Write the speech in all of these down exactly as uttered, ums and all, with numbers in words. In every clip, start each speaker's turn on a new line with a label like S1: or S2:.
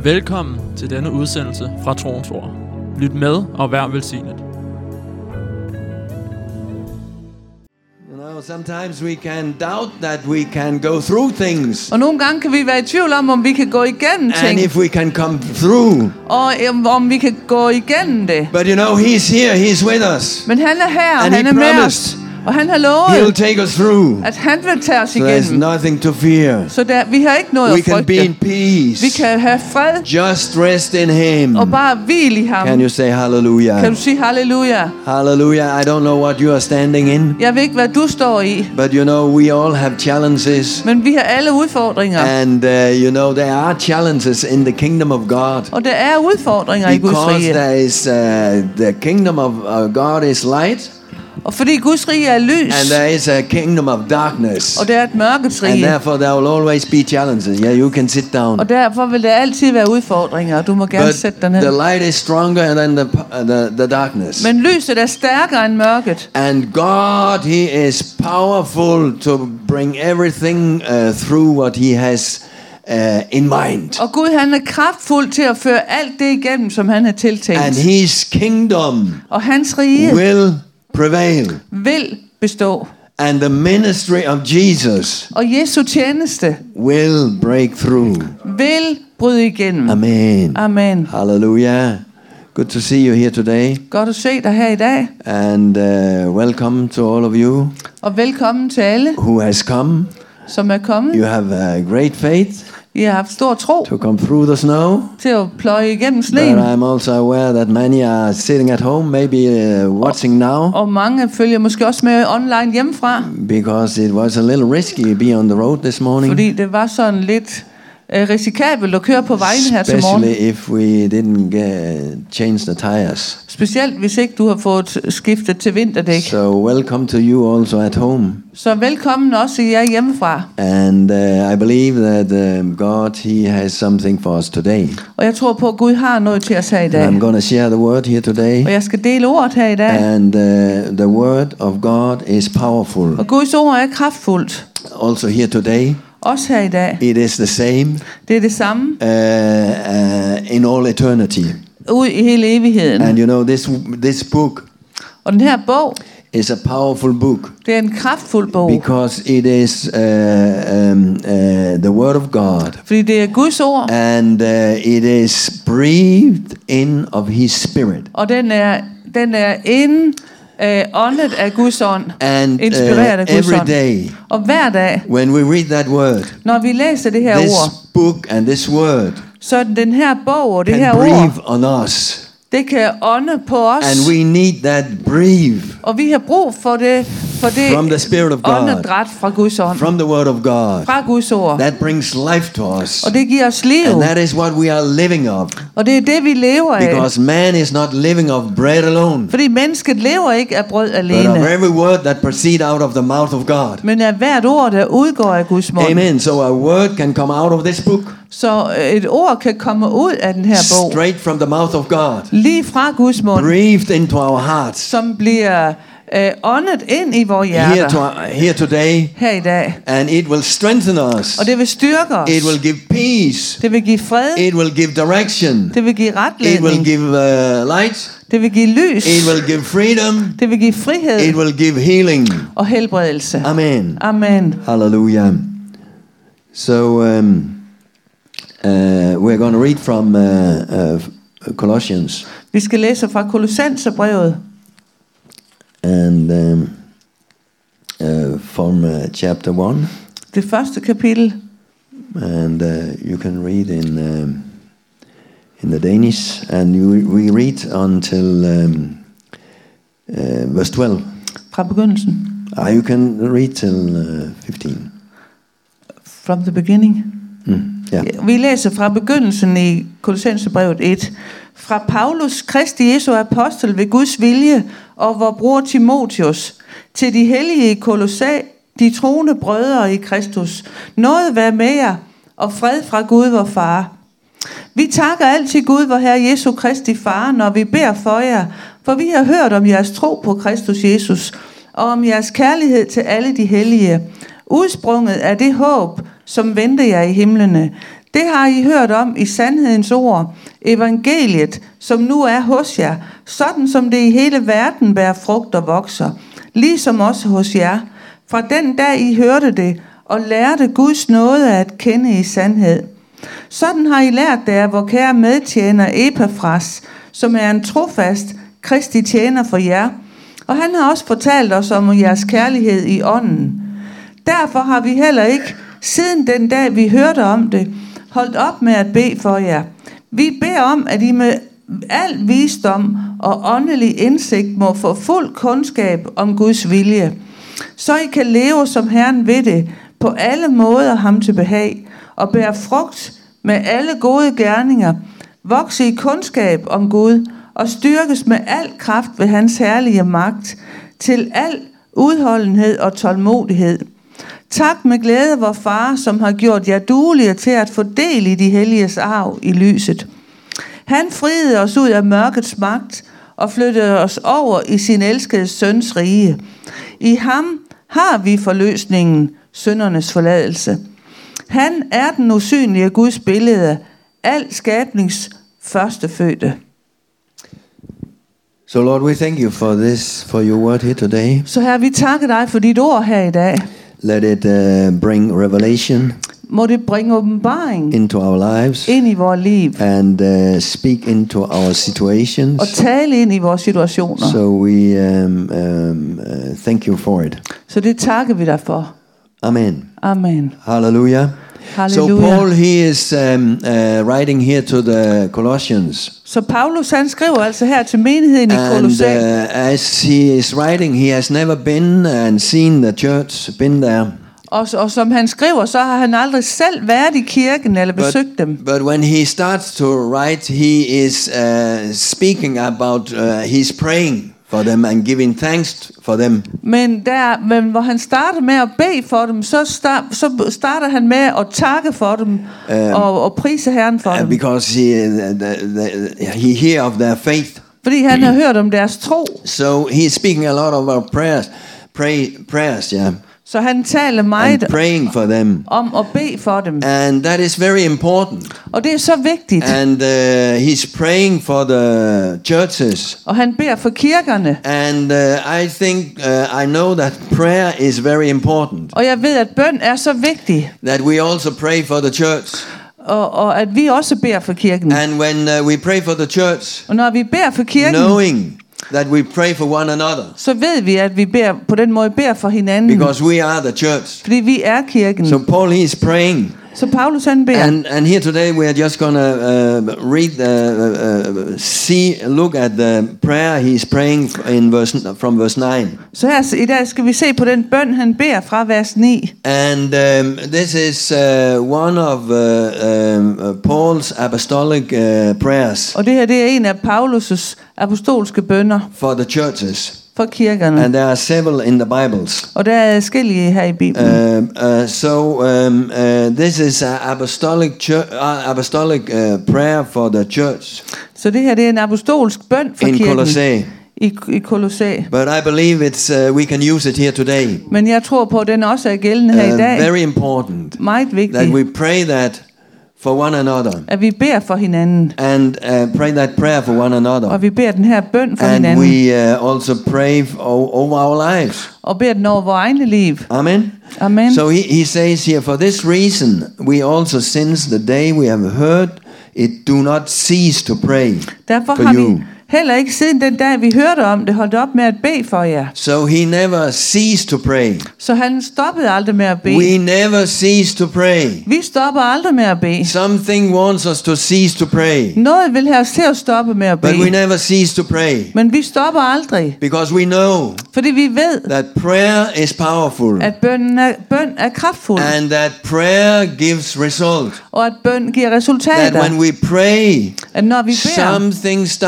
S1: Velkommen til denne udsendelse fra Troens Ord. Lyt med og vær velsignet.
S2: You know, sometimes we can doubt that we can go through things.
S3: Og nogle gange kan vi være i tvivl om, om vi kan gå igennem ting.
S2: And if we can come through.
S3: Og om, om vi kan gå igennem det.
S2: But you know, he's here, he's with us.
S3: Men han er her, og
S2: And
S3: han
S2: he
S3: er med
S2: promised.
S3: os. Og han har
S2: He'll
S3: lovet,
S2: take us through.
S3: at han vil tage os
S2: So there's
S3: igennem.
S2: nothing to fear.
S3: Så der, vi har ikke noget
S2: We
S3: at
S2: can be in
S3: frygte. Vi
S2: peace.
S3: kan have fred
S2: Just rest in him.
S3: og bare hvile i ham.
S2: Can you say hallelujah?
S3: Kan du sige halleluja?
S2: Hallelujah. I don't know what you are standing in.
S3: Jeg ved ikke, hvad du står i.
S2: But you know, we all have challenges.
S3: Men vi har alle udfordringer.
S2: And uh, you know, there are challenges in the kingdom of God.
S3: Og der er udfordringer i Guds
S2: Because
S3: rige.
S2: there is uh, the kingdom of uh, God is light.
S3: Og fordi Guds rige er lys.
S2: And there is a kingdom of darkness.
S3: Og der er et mørkets
S2: And
S3: rige.
S2: therefore there will always be challenges. Yeah, you can sit down.
S3: Og derfor vil der altid være udfordringer. Og du må gerne
S2: But
S3: sætte dig ned.
S2: the light is stronger than the, uh, the, the darkness.
S3: Men lyset er stærkere end mørket.
S2: And God, He is powerful to bring everything uh, through what He has uh, in mind.
S3: Og Gud, han er kraftfuld til at føre alt det igennem, som han har tiltænkt.
S2: And His kingdom
S3: Og hans rige
S2: will prevail.
S3: vil bestå.
S2: And the ministry of Jesus
S3: Og Jesu tjeneste
S2: will break through.
S3: vil bryde igennem.
S2: Amen.
S3: Amen.
S2: Hallelujah. Good to see you here today.
S3: Godt at se dig her i dag.
S2: And uh, welcome to all of you
S3: Og velkommen til alle,
S2: who has come.
S3: som er kommet.
S2: You have a great faith
S3: I har haft stor tro
S2: to come through the snow.
S3: til at pløje igennem
S2: But
S3: sneen.
S2: I'm also aware that many are sitting at home, maybe uh, watching now,
S3: Og mange følger måske også med online hjemmefra.
S2: because it was a little risky to be on the road this morning.
S3: Fordi det var sådan lidt øh, risikabelt at køre på vejen her til morgen.
S2: Especially if we didn't get, change the tires.
S3: Specielt hvis ikke du har fået skiftet til vinterdæk.
S2: So welcome to you also at home.
S3: Så velkommen også jer hjemmefra.
S2: And uh, I believe that um, God, He has something for us today.
S3: Og jeg tror på, at Gud har noget til os her i dag.
S2: And I'm going to share the word here today.
S3: Og jeg skal dele ordet her i dag.
S2: And uh, the word of God is powerful.
S3: Og Guds ord er kraftfuldt.
S2: Also here today,
S3: Også her i dag.
S2: it is the same
S3: Det er det samme
S2: uh, uh, in all eternity.
S3: ud i hele evigheden.
S2: And you know, this this book
S3: Og den her bog,
S2: is a powerful book
S3: det er en kraftfuld bog.
S2: because it is uh, um, uh, the word of God.
S3: Fordi det er Guds ord.
S2: And uh, it is breathed in of His Spirit.
S3: Og den er, den er inden øh, åndet af Guds ånd.
S2: And
S3: Inspireret af
S2: uh,
S3: Guds
S2: every
S3: ånd.
S2: day
S3: Og hver dag,
S2: when we read that word,
S3: når vi læser det her
S2: this
S3: ord,
S2: book and this word
S3: så den her bog og det
S2: can
S3: her
S2: breathe
S3: ord,
S2: on us.
S3: det kan ånde på os.
S2: And we need that breathe
S3: Og vi har brug for det, for det
S2: from the Spirit of God,
S3: åndedræt fra Guds ånd.
S2: from the word of God.
S3: Fra Guds ord.
S2: That brings life to us.
S3: Og det giver os liv.
S2: And that is what we are living of.
S3: Og det er det, vi lever af.
S2: Because man is not living of bread alone,
S3: Fordi mennesket lever ikke af brød
S2: but of
S3: alene,
S2: every word that proceed out of the mouth of God.
S3: men af hvert ord, der udgår af Guds mund.
S2: Amen. So a word can come out of this book,
S3: Så et ord kan komme ud af den her bog,
S2: straight from the mouth of God,
S3: lige fra Guds mund,
S2: breathed into our hearts.
S3: som bliver øh, åndet ind i vores
S2: Here,
S3: hjerter
S2: to, here today,
S3: her i dag.
S2: and it will strengthen us.
S3: Og det vil styrke os.
S2: It will give peace.
S3: Det vil give fred.
S2: It will give direction.
S3: Det vil give
S2: It will
S3: retledning.
S2: give uh, light.
S3: Det vil give lys.
S2: It will give freedom.
S3: Det vil give frihed
S2: It will give healing.
S3: og helbredelse.
S2: Amen.
S3: Amen.
S2: Hallelujah. So um, uh, we're going to read from uh, uh, Colossians,
S3: Vi skal læse fra Kolossenserbrevet,
S2: and um, uh, from uh, chapter one,
S3: det første kapitel.
S2: and uh, you can read in um, in the Danish, and you, we read until um, uh, verse twelve.
S3: Fra begyndelsen.
S2: Ah, you can read till uh, fifteen.
S3: From the beginning.
S2: Mm, yeah.
S3: Vi læser fra begyndelsen i Kolossenserbrevet et. Fra Paulus, Kristi Jesu apostel ved Guds vilje, og vor bror Timotheus, til de hellige i Kolossa, de troende brødre i Kristus. Noget være med jer, og fred fra Gud vor far. Vi takker altid Gud, vor Herre Jesu Kristi far, når vi beder for jer, for vi har hørt om jeres tro på Kristus Jesus, og om jeres kærlighed til alle de hellige, udsprunget af det håb, som venter jer i himlene. Det har I hørt om i sandhedens ord, evangeliet, som nu er hos jer, sådan som det i hele verden bærer frugt og vokser, ligesom også hos jer. Fra den dag I hørte det og lærte Guds nåde at kende i sandhed. Sådan har I lært det af vor kære medtjener Epafras, som er en trofast Kristi tjener for jer, og han har også fortalt os om jeres kærlighed i ånden. Derfor har vi heller ikke, siden den dag vi hørte om det, holdt op med at bede for jer. Vi beder om, at I med al visdom og åndelig indsigt må få fuld kundskab om Guds vilje, så I kan leve som Herren ved det, på alle måder ham til behag, og bære frugt med alle gode gerninger, vokse i kundskab om Gud, og styrkes med al kraft ved hans herlige magt, til al udholdenhed og tålmodighed. Tak med glæde, vor far, som har gjort jer duelige til at få del i de helliges arv i lyset. Han friede os ud af mørkets magt og flyttede os over i sin elskede søns rige. I ham har vi forløsningen, syndernes forladelse. Han er den usynlige Guds billede, al skabnings førstefødte.
S2: So Lord, we thank you for this, for your word here today.
S3: Så Herre, vi takker dig for dit ord her i dag.
S2: Let it uh, bring revelation
S3: Må det bringe åbenbaring
S2: into our lives
S3: ind i vores liv
S2: and uh, speak into our situations.
S3: og tale ind i vores situationer.
S2: So we um, um, uh, thank you for it.
S3: Så det takker vi dig for.
S2: Amen.
S3: Amen.
S2: Hallelujah.
S3: Halleluja.
S2: So Paul, he is um, uh, writing here to the Colossians.
S3: Så Paulus han skriver altså her til menigheden i
S2: And
S3: Kolossæ.
S2: uh, as he is writing, he has never been and seen the church, been there.
S3: Og, og som han skriver, så har han aldrig selv været i kirken eller besøgt dem.
S2: But when he starts to write, he is uh, speaking about, uh, he's praying for them and giving thanks for them.
S3: Men der, men hvor han starter med at bede for dem, så, start, så starter han med at takke for dem
S2: Um,
S3: og, og prise Herren for
S2: Uh,
S3: dem.
S2: because he, uh, the, the, he hear of their faith.
S3: Fordi han har hørt om deres tro.
S2: So he is speaking a lot about prayers, pray, prayers, yeah,
S3: Så han taler
S2: and
S3: meget
S2: praying for them.
S3: om at bede for dem.
S2: And that is very important.
S3: Og det er så vigtigt.
S2: And uh, he's praying for the churches.
S3: Og han beder for kirkerne.
S2: And uh, I think, uh, I know that prayer is very important.
S3: Og jeg ved, at bøn er så vigtig.
S2: That we also pray for the church.
S3: Og, og at vi også beder for kirken.
S2: And when uh, we pray for the church,
S3: Og når vi beder for kirken,
S2: knowing that we pray for one another,
S3: så ved vi, at vi beder, på den måde beder for hinanden.
S2: because we are the church.
S3: Fordi vi er kirken.
S2: So Paul, he is praying.
S3: Så Paulus han beder.
S2: And and here today we are just gonna uh, read, uh, uh, see, look at the prayer he's praying in verse from verse nine.
S3: Så her i dag skal vi se på den bøn han beder fra vers ni.
S2: And um, this is uh, one of uh, um, uh, Paul's apostolic uh, prayers
S3: Og det her det er en af Paulus' apostolske bønner
S2: for the churches.
S3: for kirkerne.
S2: And there are several in the Bibles.
S3: Og der er forskellige her i Bibelen.
S2: Uh, uh, so um, uh, this is an apostolic church, uh, apostolic uh, prayer for the church
S3: Så det her det er en apostolsk bøn for
S2: in
S3: kirken
S2: Colossae.
S3: i, i Kolossæ.
S2: But I believe it's uh, we can use it here today.
S3: Men jeg tror på, at den også er gældende her
S2: Uh,
S3: i dag.
S2: very important
S3: Meget
S2: that
S3: vigtigt,
S2: we pray that for one another,
S3: at vi beder for hinanden.
S2: and uh, pray that prayer for one another,
S3: Og vi beder den her bøn for
S2: and
S3: hinanden.
S2: we uh, also pray f- o- over our lives.
S3: Og beder den over vores egne liv.
S2: Amen.
S3: Amen.
S2: So he, he says here, for this reason we also, since the day we have heard it, do not cease to pray
S3: Derfor
S2: for
S3: har
S2: you.
S3: vi heller ikke siden den dag, vi hørte om det, holdt op med at bede for jer.
S2: So he never ceased to pray.
S3: Så han stoppede aldrig med at bede.
S2: We never cease to pray.
S3: Vi stopper aldrig med at bede.
S2: Something wants us to cease to pray,
S3: Noget vil have os til at stoppe med at
S2: but we
S3: bede.
S2: never cease to pray,
S3: Men vi stopper aldrig.
S2: because we know
S3: Fordi vi ved,
S2: that prayer is powerful,
S3: at bøn er, bøn er kraftfuld.
S2: and that prayer gives result.
S3: Og at bøn giver
S2: That
S3: resultater.
S2: when we pray,
S3: At når vi beder,
S2: something start to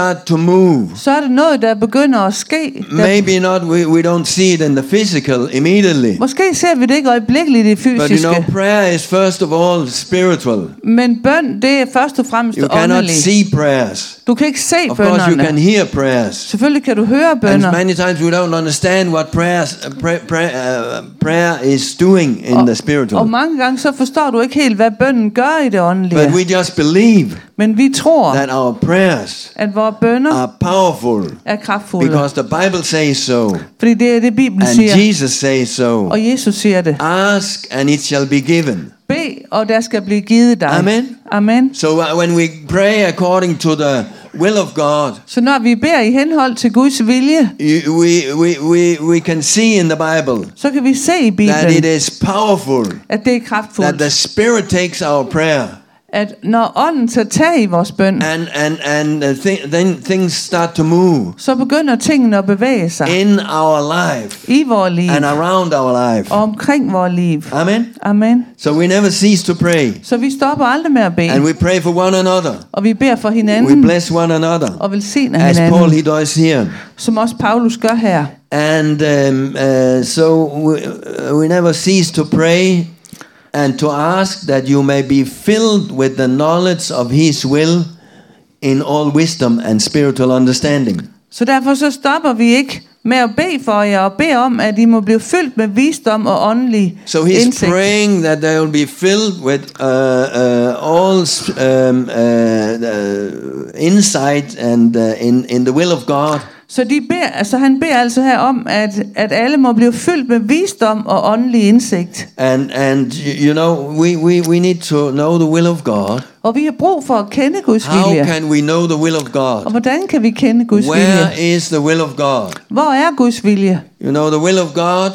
S2: move.
S3: så er det noget, der begynder at ske. Der,
S2: Maybe not, we, we don't see it in the physical immediately.
S3: måske ser vi det ikke øjeblikkeligt i det
S2: But you
S3: fysiske,
S2: know, prayer is first of all spiritual.
S3: men bøn, det er først og fremmest
S2: You cannot
S3: åndeligt.
S2: see prayers.
S3: Du kan ikke se
S2: Of course, you
S3: bønnerne.
S2: can hear prayers.
S3: Selvfølgelig kan du høre
S2: And
S3: bønner.
S2: many times we don't understand what prayers, uh, pray, pray, uh, prayer is doing in the
S3: Og
S2: spiritual.
S3: mange gange så forstår du ikke helt, hvad bønnen gør i det
S2: But
S3: åndelige.
S2: we just believe
S3: Men vi tror,
S2: that our prayers
S3: at vores bønner
S2: are powerful
S3: er kraftfulde.
S2: because the Bible says so.
S3: Fordi det er det, Bibelen
S2: And
S3: siger.
S2: Jesus says so.
S3: Og Jesus siger det.
S2: Ask and it shall be given.
S3: Bed, og der skal blive givet dig.
S2: Amen.
S3: Amen.
S2: So uh, when we pray according to the will of God,
S3: Så når vi beder i henhold til Guds vilje,
S2: you, we, we, we, we can see in the Bible
S3: så kan vi se i
S2: that it
S3: Bibelen,
S2: is powerful,
S3: at det er
S2: that the
S3: kraftfuldt.
S2: Spirit takes our prayer
S3: At når ånden tager tag i vores bøn,
S2: and, and, and uh, th- then things start to move
S3: så begynder tingene at bevæge sig
S2: in our life
S3: i vores liv
S2: and around our life.
S3: og omkring vores liv.
S2: Amen.
S3: Amen.
S2: So we never cease to pray,
S3: Så vi stopper aldrig med at
S2: and
S3: bede,
S2: we pray for one another.
S3: og vi beder for
S2: We
S3: hinanden
S2: bless one another,
S3: og velsigner
S2: as Paul
S3: hinanden,
S2: he does here.
S3: som også Paulus gør her.
S2: And um, uh, so we, uh, we never cease to pray and to ask that you may be filled with the knowledge of His will in all wisdom and spiritual understanding.
S3: Så derfor så stopper vi ikke med at bede for jer og bede om, at I må blive fyldt med visdom og åndelig
S2: So he's
S3: indsigt.
S2: praying that they will be filled with uh, uh, all um, uh, uh, insight and uh, in, in the will of God.
S3: Så de beder, altså han beder altså her om, at, at alle må blive fyldt med visdom og åndelig indsigt.
S2: And, and you you know, we, we, we need to know the will of God.
S3: Og vi har brug for at kende Guds
S2: How
S3: vilje.
S2: can we know the will of
S3: Og
S2: God?
S3: hvordan kan vi kende Guds
S2: Where
S3: vilje?
S2: is the will of God?
S3: Hvor er Guds vilje?
S2: You know, the will of God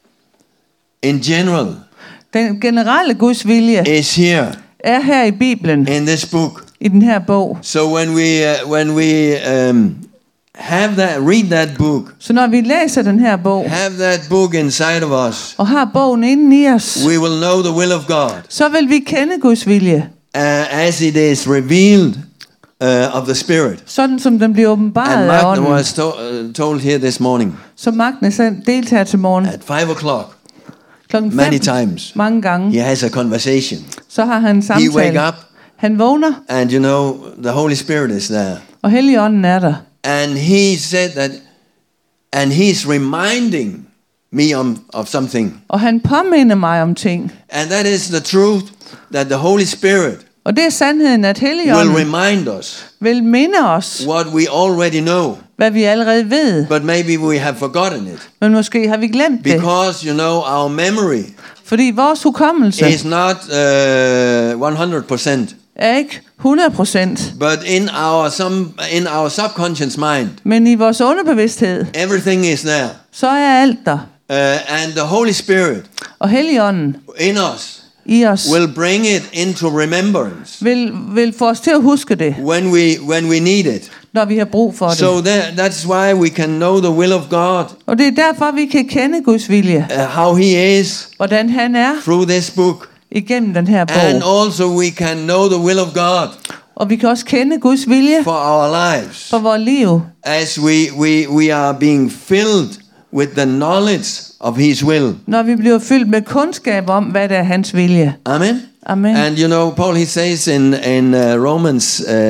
S2: in general
S3: Den generelle Guds vilje
S2: is here
S3: er her i Bibelen,
S2: in this book.
S3: i den her bog.
S2: So when we uh, when we um, have that, read that book,
S3: Så når vi læser den her bog,
S2: have that book inside of us,
S3: og har bogen inde i os,
S2: we will know the will of God
S3: så vil vi kende Guds vilje,
S2: uh, as it is revealed uh, of the Spirit.
S3: sådan som den bliver
S2: And
S3: åbenbaret af
S2: Mark
S3: ånden.
S2: was to, uh, told here this morning
S3: Så Magnus han delte her til morgen
S2: at five o'clock.
S3: klokken
S2: Many
S3: fem,
S2: times
S3: mange gange,
S2: he has a conversation.
S3: så har han en
S2: He wake
S3: samtale.
S2: up,
S3: Han vågner,
S2: and you know the Holy Spirit is there.
S3: og Helligånden er der.
S2: And he said that, and he's reminding me of, of something.
S3: Og han påminder mig om ting.
S2: And that is the truth, that the Holy Spirit
S3: Og det er sandheden, at
S2: will
S3: Helligånden
S2: remind us
S3: vil minde os,
S2: what we already know,
S3: hvad vi allerede ved.
S2: but maybe we have forgotten it.
S3: Men måske har vi glemt det.
S2: Because, you know, our memory
S3: Fordi vores hukommelse
S2: is not uh, one hundred percent,
S3: er ikke hundrede procent.
S2: but in our, some, in our subconscious mind,
S3: Men i vores underbevidsthed,
S2: everything is there.
S3: så er alt der.
S2: Uh, and the Holy Spirit
S3: Og Helligånden
S2: in us
S3: i os
S2: will bring it into remembrance
S3: vil, vil få os til at huske det,
S2: when we when we need it.
S3: når vi har brug for det.
S2: So that, that's why we can know the will of God,
S3: Og det er derfor, vi kan kende Guds vilje.
S2: uh, how He is
S3: Hvordan han er
S2: through this book,
S3: igennem den her
S2: and
S3: bog.
S2: also we can know the will of God
S3: Og vi kan også kende Guds vilje
S2: for our lives
S3: for vores liv,
S2: as we we we are being filled with the knowledge of His will.
S3: når vi bliver fyldt med kundskab om, hvad der er hans vilje.
S2: Amen.
S3: Amen.
S2: And you know, Paul he says in in uh, Romans uh, uh,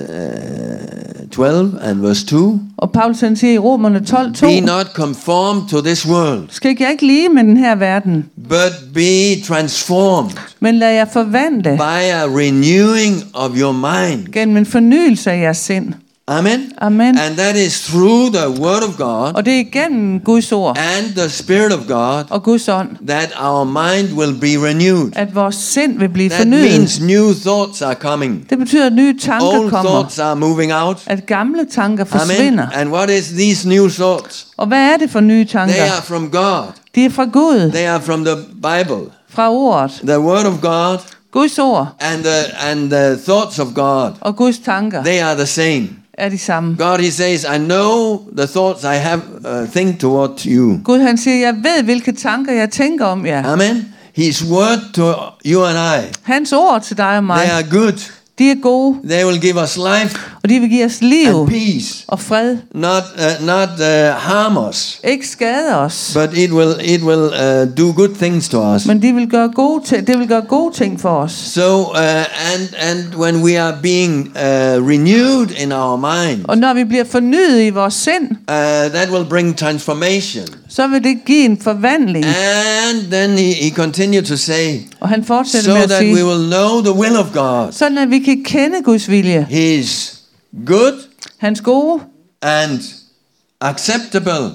S2: twelve and verse two,
S3: Og Paulus han siger i Romerne tolv to,
S2: be not conformed to this world,
S3: skal jeg ikke lige med den her verden,
S2: but be transformed
S3: men lad jer forvandle
S2: by a renewing of your mind.
S3: gennem en fornyelse af jeres sind.
S2: Amen.
S3: Amen.
S2: And that is through the word of God
S3: Og det er igennem Guds ord
S2: and the Spirit of God
S3: og Guds ånd,
S2: that our mind will be renewed.
S3: at vores sind vil blive
S2: That
S3: fornyet.
S2: means new thoughts are coming.
S3: Det betyder, at nye tanker
S2: Old
S3: kommer.
S2: thoughts are moving out.
S3: At gamle tanker
S2: Amen.
S3: forsvinder.
S2: And what is these new thoughts?
S3: Og hvad er det for nye tanker?
S2: They are from God.
S3: De er fra Gud,
S2: They are from the Bible.
S3: fra ordet,
S2: The word of God
S3: Guds ord
S2: and the and the thoughts of God,
S3: og Guds tanker
S2: they are the same.
S3: er de samme.
S2: God he says, I know the thoughts I have uh, think toward you.
S3: Gud han siger, jeg ved hvilke tanker jeg tænker om jer.
S2: Amen. His word to you and I,
S3: Hans ord til dig og mig,
S2: they are good.
S3: De er gode,
S2: They will give us life
S3: og de vil give os
S2: and
S3: liv
S2: peace,
S3: og fred.
S2: not uh, not uh, harm us,
S3: Ikke skade os,
S2: but it will it will uh, do good things to us.
S3: men de vil gøre gode ting, det vil gøre gode ting for os.
S2: So uh, and and when we are being uh, renewed in our mind,
S3: Og når vi bliver fornyet i vores sind,
S2: uh, that will bring transformation.
S3: så vil det give en forvandling.
S2: And then he, he continued to say,
S3: Og han fortsætter
S2: so
S3: med at
S2: that
S3: sige,
S2: we will know the will of God.
S3: sådan at vi kan kende Guds vilje.
S2: His good
S3: Hans gode
S2: and acceptable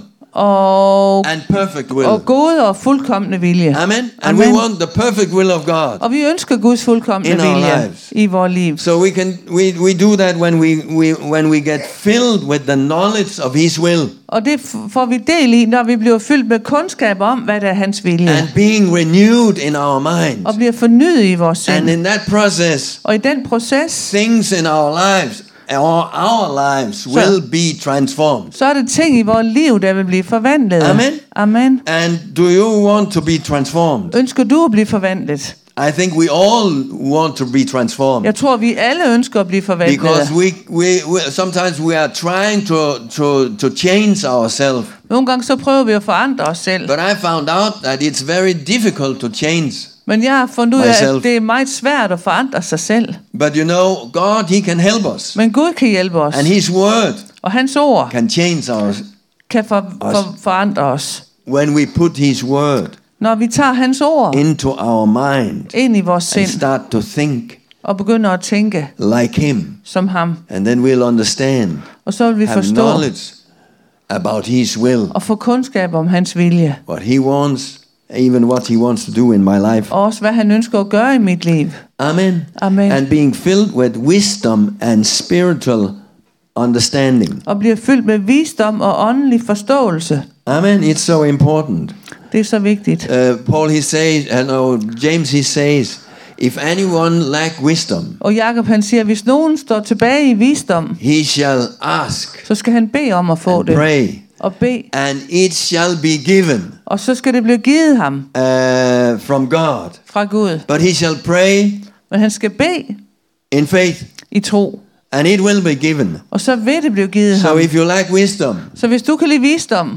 S3: og,
S2: and perfect will.
S3: og gode og fuldkomne vilje.
S2: Amen. And
S3: Amen.
S2: we want the perfect will of God.
S3: Og vi ønsker Guds fuldkomne
S2: In our
S3: vilje
S2: lives.
S3: i vores liv.
S2: So we can we, we do that when we, we when we get filled with the knowledge of His will
S3: Og det f- får vi del i, når vi bliver fyldt med kundskab om, hvad der er hans vilje.
S2: and being renewed in our minds.
S3: Og bliver fornyet i vores
S2: And
S3: sind.
S2: in that process,
S3: Og i den proces,
S2: things in our lives, or our lives, will be transformed.
S3: så er det ting i vores liv, der vil blive forvandlet.
S2: Amen.
S3: Amen.
S2: And do you want to be transformed?
S3: Ønsker du at blive forvandlet?
S2: I think we all want to be transformed.
S3: Jeg tror, vi alle ønsker at blive forvandlet.
S2: Because we, we, we sometimes we are trying to, to, to change ourselves.
S3: Nogle gange så prøver vi at forandre os selv.
S2: But I found out that it's very difficult to change.
S3: Men jeg har fundet ud af,
S2: Myself.
S3: at det er meget svært at forandre sig selv.
S2: But you know, God, He can help us.
S3: Men Gud kan hjælpe os.
S2: And His word
S3: Og hans ord
S2: can change us
S3: kan for, for, forandre os.
S2: when we put His word
S3: Når vi tager hans ord
S2: into our mind
S3: ind i vores
S2: and
S3: sind
S2: start to think
S3: og begynder at tænke
S2: like Him.
S3: som ham.
S2: And then we'll understand,
S3: Og så vil vi
S2: have
S3: forstå
S2: knowledge about His will,
S3: og få kundskab om hans vilje.
S2: what He wants, even what He wants to do in my life.
S3: Og også hvad han ønsker at gøre i mit liv.
S2: Amen.
S3: Amen.
S2: And being filled with wisdom and spiritual understanding.
S3: Og bliver fyldt med visdom og åndelig forståelse.
S2: Amen. It's so important.
S3: Det er så vigtigt.
S2: Uh, Paul, he says, and no, James, he says, if anyone lack wisdom,
S3: Og Jakob han siger, hvis nogen står tilbage i visdom,
S2: he shall ask
S3: så skal han bede om at få
S2: and
S3: det.
S2: pray,
S3: Og bede.
S2: and it shall be given
S3: Og så skal det blive givet ham
S2: uh, from God.
S3: fra Gud.
S2: But he shall pray
S3: Men han skal bede
S2: in faith,
S3: i tro.
S2: and it will be given.
S3: Og så vil det blive givet
S2: So
S3: ham.
S2: if you lack wisdom,
S3: Så hvis du kan lide visdom,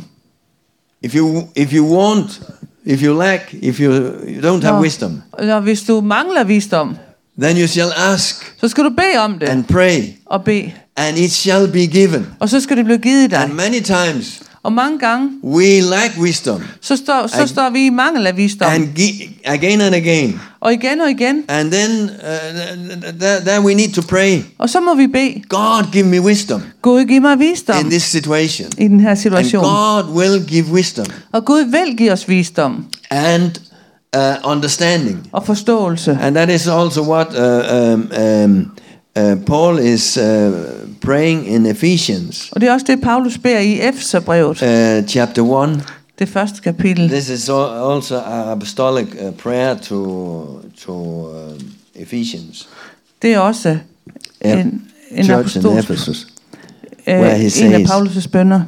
S2: if you if you want, if you lack, if you, you don't have
S3: Nå.
S2: wisdom,
S3: eller hvis du mangler visdom,
S2: then you shall ask
S3: så skal du bede om det
S2: and pray,
S3: og bede.
S2: and it shall be given.
S3: Og så skal det blive givet dig.
S2: And many times
S3: Og mange gange,
S2: we lack wisdom,
S3: så står, så
S2: Ag-
S3: står vi i mangel af visdom.
S2: and gi- again and again,
S3: Og igen og igen.
S2: and then uh, th- th- then we need to pray.
S3: Og så må vi bede.
S2: God, give me wisdom
S3: Gud, giv mig visdom
S2: in this situation,
S3: i den her
S2: and
S3: situation.
S2: God will give wisdom
S3: Og Gud vil give os visdom
S2: and uh, understanding,
S3: og forståelse.
S2: and that is also what uh, um, um, uh, Paul is uh, praying in Ephesians
S3: Og det er også det, Paulus beder i Efeserbrevet,
S2: uh, chapter one.
S3: det første kapitel.
S2: This is al- also an apostolic uh, prayer to to um, Ephesians,
S3: Det er også
S2: Ep-
S3: en, en
S2: church in
S3: apostolsk,
S2: Ephesus.
S3: øh,
S2: where he
S3: en af
S2: says-
S3: Paulus' bønner.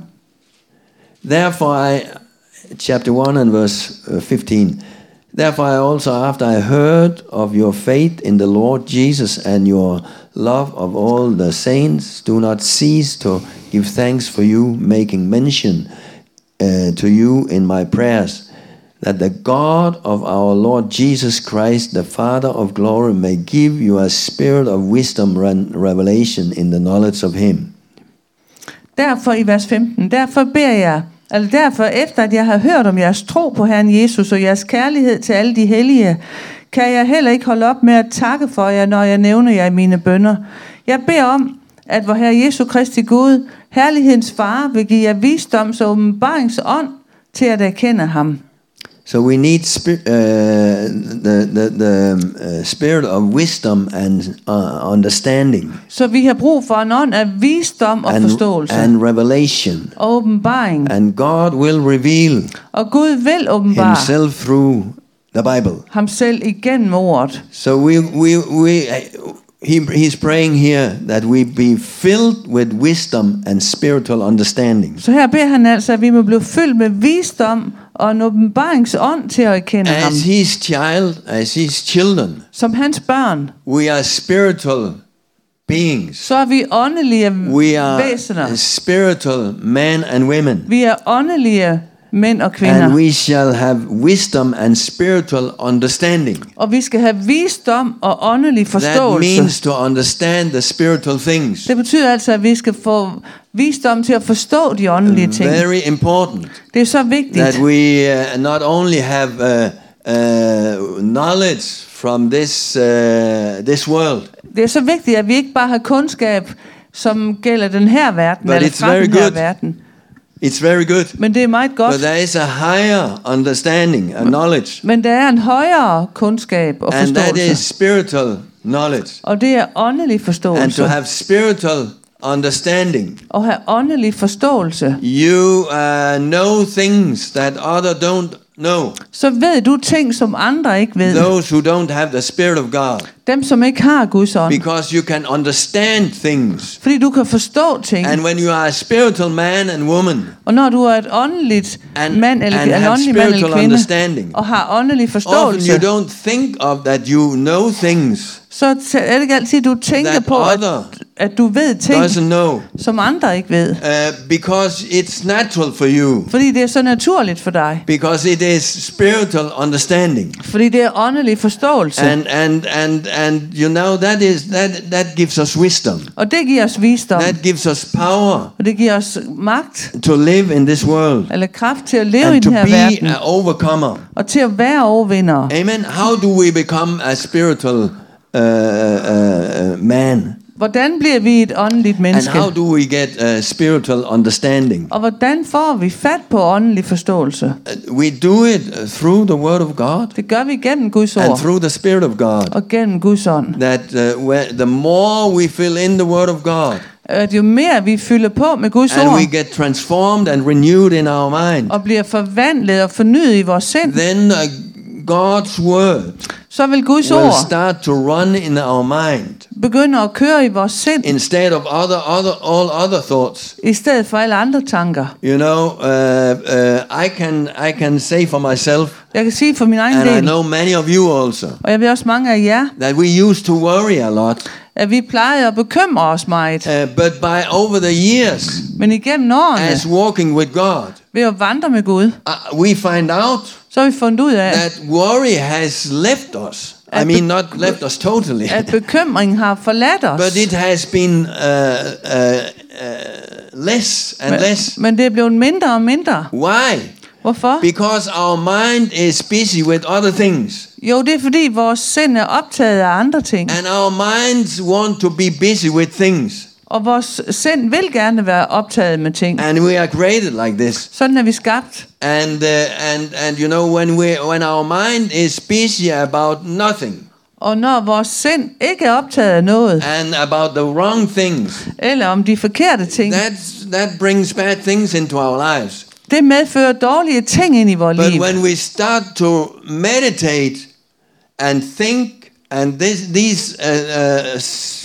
S2: Therefore, I, chapter one and verse uh, fifteen. Therefore, I also, after I heard of your faith in the Lord Jesus and your love of all the saints, do not cease to give thanks for you, making mention uh, to you in my prayers, that the God of our Lord Jesus Christ, the Father of glory, may give you a spirit of wisdom and revelation in the knowledge of Him.
S3: Derfor i vers femten, derfor beder jeg, altså derfor efter at jeg har hørt om jeres tro på Herren Jesus og jeres kærlighed til alle de hellige, kan jeg heller ikke holde op med at takke for jer, når jeg nævner jer i mine bønner. Jeg beder om, at vor Herre Jesu Kristi Gud, herlighedens far, vil give jer visdoms- og åbenbaringsånd til at erkende ham.
S2: So we need spi- uh, the the, the um, uh, spirit of wisdom and uh, understanding
S3: Så vi har brug for en ånd af visdom og
S2: and,
S3: forståelse
S2: and revelation,
S3: og åbenbaring.
S2: and God will reveal
S3: Og Gud vil åbenbare
S2: Himself through the Bible.
S3: ham selv igennem ordet.
S2: So we we we he he's praying here that we be filled with wisdom and spiritual understanding,
S3: Så her beder han altså, at vi må blive fyldt med visdom og en åbenbaringsånd til at erkende ham.
S2: as His child, as His children.
S3: Som hans børn,
S2: We are spiritual beings.
S3: så er vi åndelige
S2: We are
S3: væsener.
S2: spiritual men and women.
S3: Vi er åndelige mænd og
S2: And
S3: kvinder.
S2: we shall have wisdom and spiritual understanding.
S3: Og vi skal have visdom og åndelig
S2: That
S3: forståelse.
S2: means to understand the spiritual things.
S3: Det betyder altså, at vi skal få visdom til at forstå de åndelige ting.
S2: Very important
S3: Det er så vigtigt,
S2: that we uh, not only have uh, uh, knowledge from this uh, this world,
S3: det er så vigtigt, at vi ikke bare har kundskap, som gælder den her verden,
S2: But
S3: eller
S2: it's
S3: fra
S2: very
S3: den her
S2: good.
S3: verden.
S2: it's very good.
S3: Men det er meget godt.
S2: But there is a higher understanding, a knowledge,
S3: Men der er en højere kundskab og
S2: and that is
S3: forståelse.
S2: spiritual knowledge.
S3: Og det er åndelig
S2: And to
S3: forståelse.
S2: have spiritual understanding,
S3: Og have åndelig forståelse.
S2: you uh, know things that other don't know.
S3: Så ved du ting, som andre ikke ved.
S2: Those who don't have the Spirit of God,
S3: Dem, som ikke har Guds ånd.
S2: because you can understand things.
S3: Fordi du kan forstå ting.
S2: And when you are a spiritual man and woman
S3: Og når du er et åndeligt
S2: and,
S3: mand eller
S2: and
S3: en
S2: have
S3: åndelig mand eller
S2: spiritual
S3: kvinde,
S2: understanding,
S3: og har åndelig
S2: often
S3: forståelse,
S2: you don't think of that you know things
S3: så er det ikke altid, du tænker
S2: that
S3: på, at,
S2: other
S3: at du ved ting,
S2: doesn't know,
S3: som andre ikke ved.
S2: uh, because it's natural for you,
S3: Fordi det er så naturligt for dig.
S2: because it is spiritual understanding.
S3: Fordi det er åndelig forståelse.
S2: And and and and you know that is that that gives us wisdom.
S3: Og det giver os visdom.
S2: That gives us power
S3: Og det giver os magt,
S2: to live in this world
S3: eller kraft til at leve i
S2: and to
S3: den her
S2: be
S3: verden.
S2: an overcomer.
S3: Og til at være overvindere.
S2: Amen. How do we become a spiritual uh, uh, man?
S3: Hvordan bliver vi et åndeligt
S2: And
S3: menneske?
S2: how do we get uh, spiritual understanding?
S3: Og hvordan får vi fat på åndelig forståelse?
S2: Uh, we do it uh, through the Word of God
S3: Det gør vi gennem Guds
S2: and
S3: ord
S2: through the Spirit of God.
S3: og gennem Guds ånd.
S2: That uh, when, the more we fill in the Word of God,
S3: At jo mere vi fylder på med Guds
S2: and
S3: ord
S2: we get transformed and renewed in our mind,
S3: og bliver forvandlet og fornyet i vores sind,
S2: then uh, God's Word
S3: så vil Guds
S2: will
S3: ord
S2: start to run in our mind
S3: begynde at køre i vores sind
S2: instead of other other all other thoughts.
S3: i stedet for alle andre tanker.
S2: You know, uh, uh, I can I can say for myself,
S3: Jeg kan sige for min egen
S2: and I
S3: del,
S2: know many of you also,
S3: og jeg ved også mange af jer,
S2: that we used to worry a lot,
S3: at vi plejer at bekymre os meget.
S2: uh, but by over the years,
S3: Men igennem årene,
S2: as walking with God,
S3: ved at vandre med Gud,
S2: uh, we find out
S3: så har vi fundet ud af,
S2: that worry has left us. I mean, not left us totally,
S3: at bekymringen har forladt os.
S2: but it has been uh, uh, uh, less and
S3: Men,
S2: less.
S3: men det er blevet mindre og mindre.
S2: Why?
S3: Hvorfor?
S2: Because our mind is busy with other things,
S3: Jo, det er fordi vores sind er optaget af andre ting.
S2: and our minds want to be busy with things,
S3: Og vores sind vil gerne være optaget med ting.
S2: and we are created like this.
S3: Sådan er vi skabt.
S2: And uh, and and you know, when we when our mind is busy about nothing
S3: Og når vores sind ikke er optaget af noget,
S2: and about the wrong things,
S3: eller om de forkerte ting,
S2: that that brings bad things into our lives.
S3: det medfører dårlige ting ind i vores
S2: But
S3: liv.
S2: when we start to meditate and think, and this, these uh, uh, s-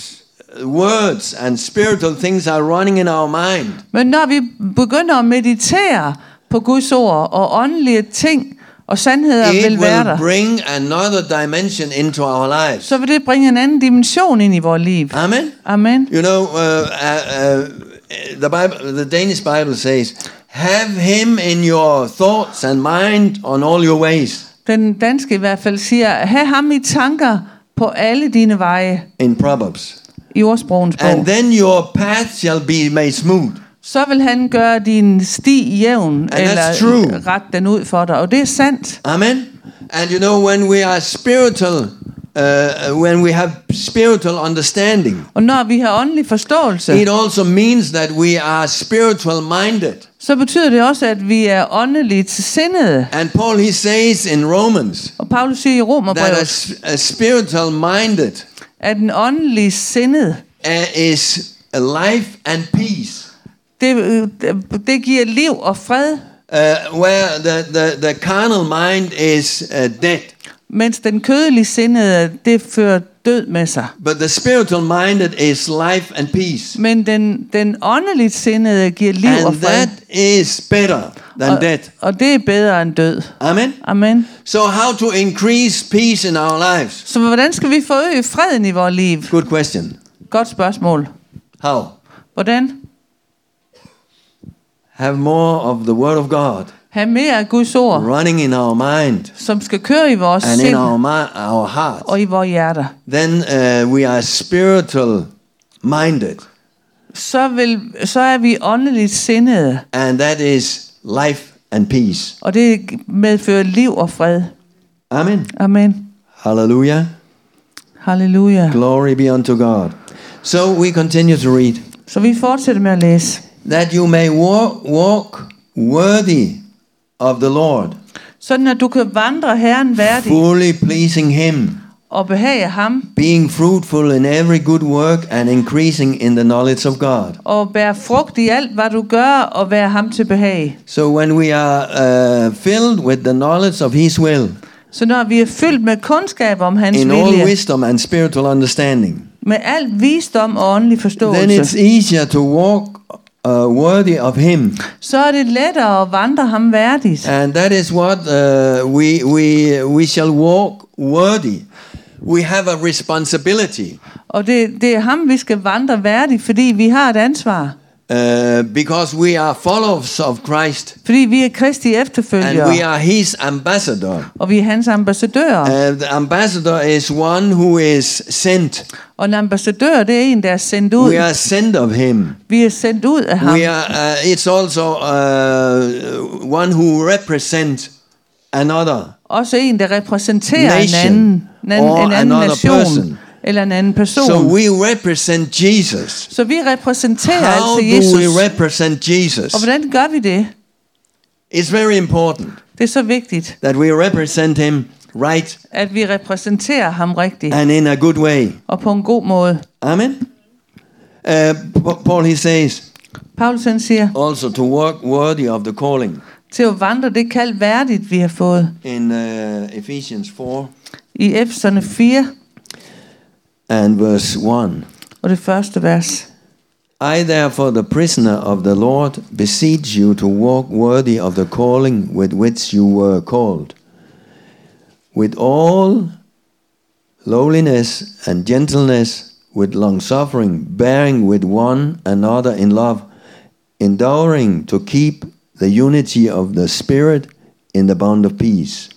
S2: words and spiritual things are running in our mind,
S3: Men når vi begynder at meditere på Guds ord, og åndelige ting og sandheder
S2: it
S3: vil være
S2: will
S3: der,
S2: bring another dimension into our lives.
S3: så vil det bringe en anden dimension ind i vores liv.
S2: Amen.
S3: Amen.
S2: You know, uh, uh, uh, the Bible, the Danish Bible says, "Have him in your thoughts and mind on all your ways."
S3: Den danske i hvert fald siger, have ham i tanker på alle dine veje,
S2: In Proverbs,
S3: i ordsprogens bog.
S2: and then your path shall be made smooth.
S3: Så vil han gøre din sti jævn,
S2: that's
S3: eller
S2: true.
S3: rette den ud for dig. Og det er sandt.
S2: Amen. And you know, when we are spiritual, uh, when we have spiritual understanding,
S3: Og når vi har åndelig forståelse,
S2: it also means that we are spiritual minded.
S3: så betyder det også, at vi er åndeligt sindede.
S2: And Paul, he says in Romans
S3: Og Paulus siger i
S2: that a,
S3: Romerbrevet,
S2: s- a spiritual minded
S3: at den åndelige sindet,
S2: uh, is a life and peace,
S3: det, øh, det giver liv og fred,
S2: uh, where the, the, the carnal mind is uh, dead.
S3: mens den kødelige sindede, det fører død med sig.
S2: But the spiritual minded is life and peace.
S3: Men den, den åndeligt sindede giver liv og
S2: And
S3: fred.
S2: that is better than
S3: Og,
S2: death.
S3: og det er bedre end død.
S2: Amen.
S3: Amen.
S2: So how to increase peace in our lives?
S3: Så hvordan skal vi forøge freden i vores liv?
S2: Good question.
S3: Godt spørgsmål.
S2: How?
S3: Hvordan?
S2: Have more of the Word of God
S3: Have mere af Guds ord,
S2: running in our mind
S3: som skal køre i vores
S2: and in
S3: sind
S2: our, mi- our heart.
S3: og i vores hjerter.
S2: Then uh, we are spiritual minded,
S3: Så, vil, så er vi åndeligt sindede,
S2: and that is life and peace.
S3: og det medfører liv og fred.
S2: Amen.
S3: Amen.
S2: Hallelujah.
S3: Halleluja.
S2: Glory be unto God. So we continue to read.
S3: Så vi fortsætter med at læse.
S2: That you may walk, walk worthy of the Lord,
S3: Sådan at du kan vandre Herren værdig
S2: fully pleasing Him,
S3: og behage ham,
S2: being fruitful in every good work and increasing in the knowledge of God.
S3: og bære frugt i alt, hvad du gør, og være ham til behag.
S2: So when we are uh, filled with the knowledge of His will,
S3: Så når vi er fyldt med kundskab om hans
S2: in all
S3: vilje,
S2: wisdom and spiritual understanding,
S3: med al visdom og åndelig
S2: then
S3: forståelse,
S2: it's easier to walk uh, worthy of Him.
S3: så er det lettere at vandre ham værdigt.
S2: And that is what uh, we, we, we shall walk worthy. We have a responsibility
S3: Og det, det er ham, vi skal vandre værdigt, fordi vi har et ansvar.
S2: uh, because we are followers of Christ
S3: Fordi vi er Kristi
S2: and
S3: efterfølgere,
S2: we are His ambassador.
S3: og vi er hans ambassadører.
S2: Uh, the ambassador is one who is sent.
S3: Og en ambassadør, det er en, der er sendt ud.
S2: We are sent of Him.
S3: Vi er sendt ud af ham.
S2: We are. Uh, it's also uh, one who represents another
S3: Også en, der repræsenterer
S2: nation
S3: en anden, en anden,
S2: or
S3: en anden
S2: another
S3: nation,
S2: person.
S3: eller en anden person.
S2: So we represent Jesus.
S3: Så vi repræsenterer
S2: How
S3: altså
S2: do
S3: Jesus.
S2: we represent Jesus?
S3: Og hvordan gør vi det?
S2: It's very important
S3: Det er så vigtigt,
S2: that we represent Him right
S3: at vi repræsenterer ham rigtigt,
S2: and in a good way.
S3: og på en god måde.
S2: Amen. Uh, Pa- Paul he says
S3: Paulus han siger,
S2: also to walk worthy of the calling
S3: til at vandre det kald værdigt, vi har fået.
S2: in uh, Ephesians four
S3: I Efeserne fire,
S2: and verse one.
S3: og det første vers.
S2: I therefore, the prisoner of the Lord, beseech you to walk worthy of the calling with which you were called, with all lowliness and gentleness, with long suffering, bearing with one another in love, enduring to keep the unity of the Spirit in the bond of peace.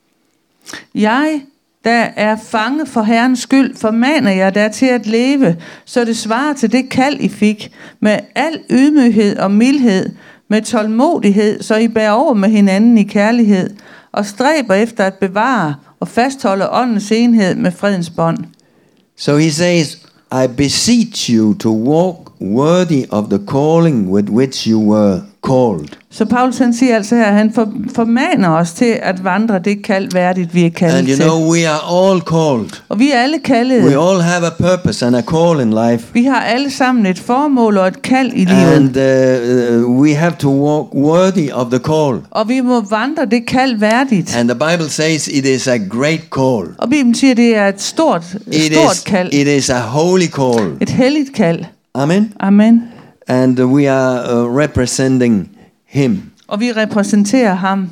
S3: Jeg, der er fange for Herrens skyld, formaner jeg der til at leve, så det svarer til det kald, I fik, med al ydmyghed og mildhed, med tålmodighed, så I bærer over med hinanden i kærlighed, og stræber efter at bevare og fastholde åndens enhed med fredens bånd.
S2: So he says, I beseech you to walk worthy of the calling with which you were called.
S3: Så Paulus han siger altså her, han for, formaner os til at vandre det kald værdigt, vi er kaldet
S2: And you
S3: til.
S2: know, we are all called.
S3: Og vi er alle
S2: We
S3: kaldede.
S2: all have a purpose and a call in life.
S3: Vi har alle sammen et formål og et kald i livet.
S2: And uh, uh, we have to walk worthy of the call.
S3: Og vi må vandre det kald værdigt.
S2: And the Bible says it is a great call.
S3: Og Bibelen siger, at det er et stort,
S2: It
S3: stort
S2: is,
S3: kald.
S2: it is a holy call.
S3: Et helligt kald.
S2: Amen.
S3: Amen.
S2: And uh, we are uh, representing Him.
S3: Og vi repræsenterer ham.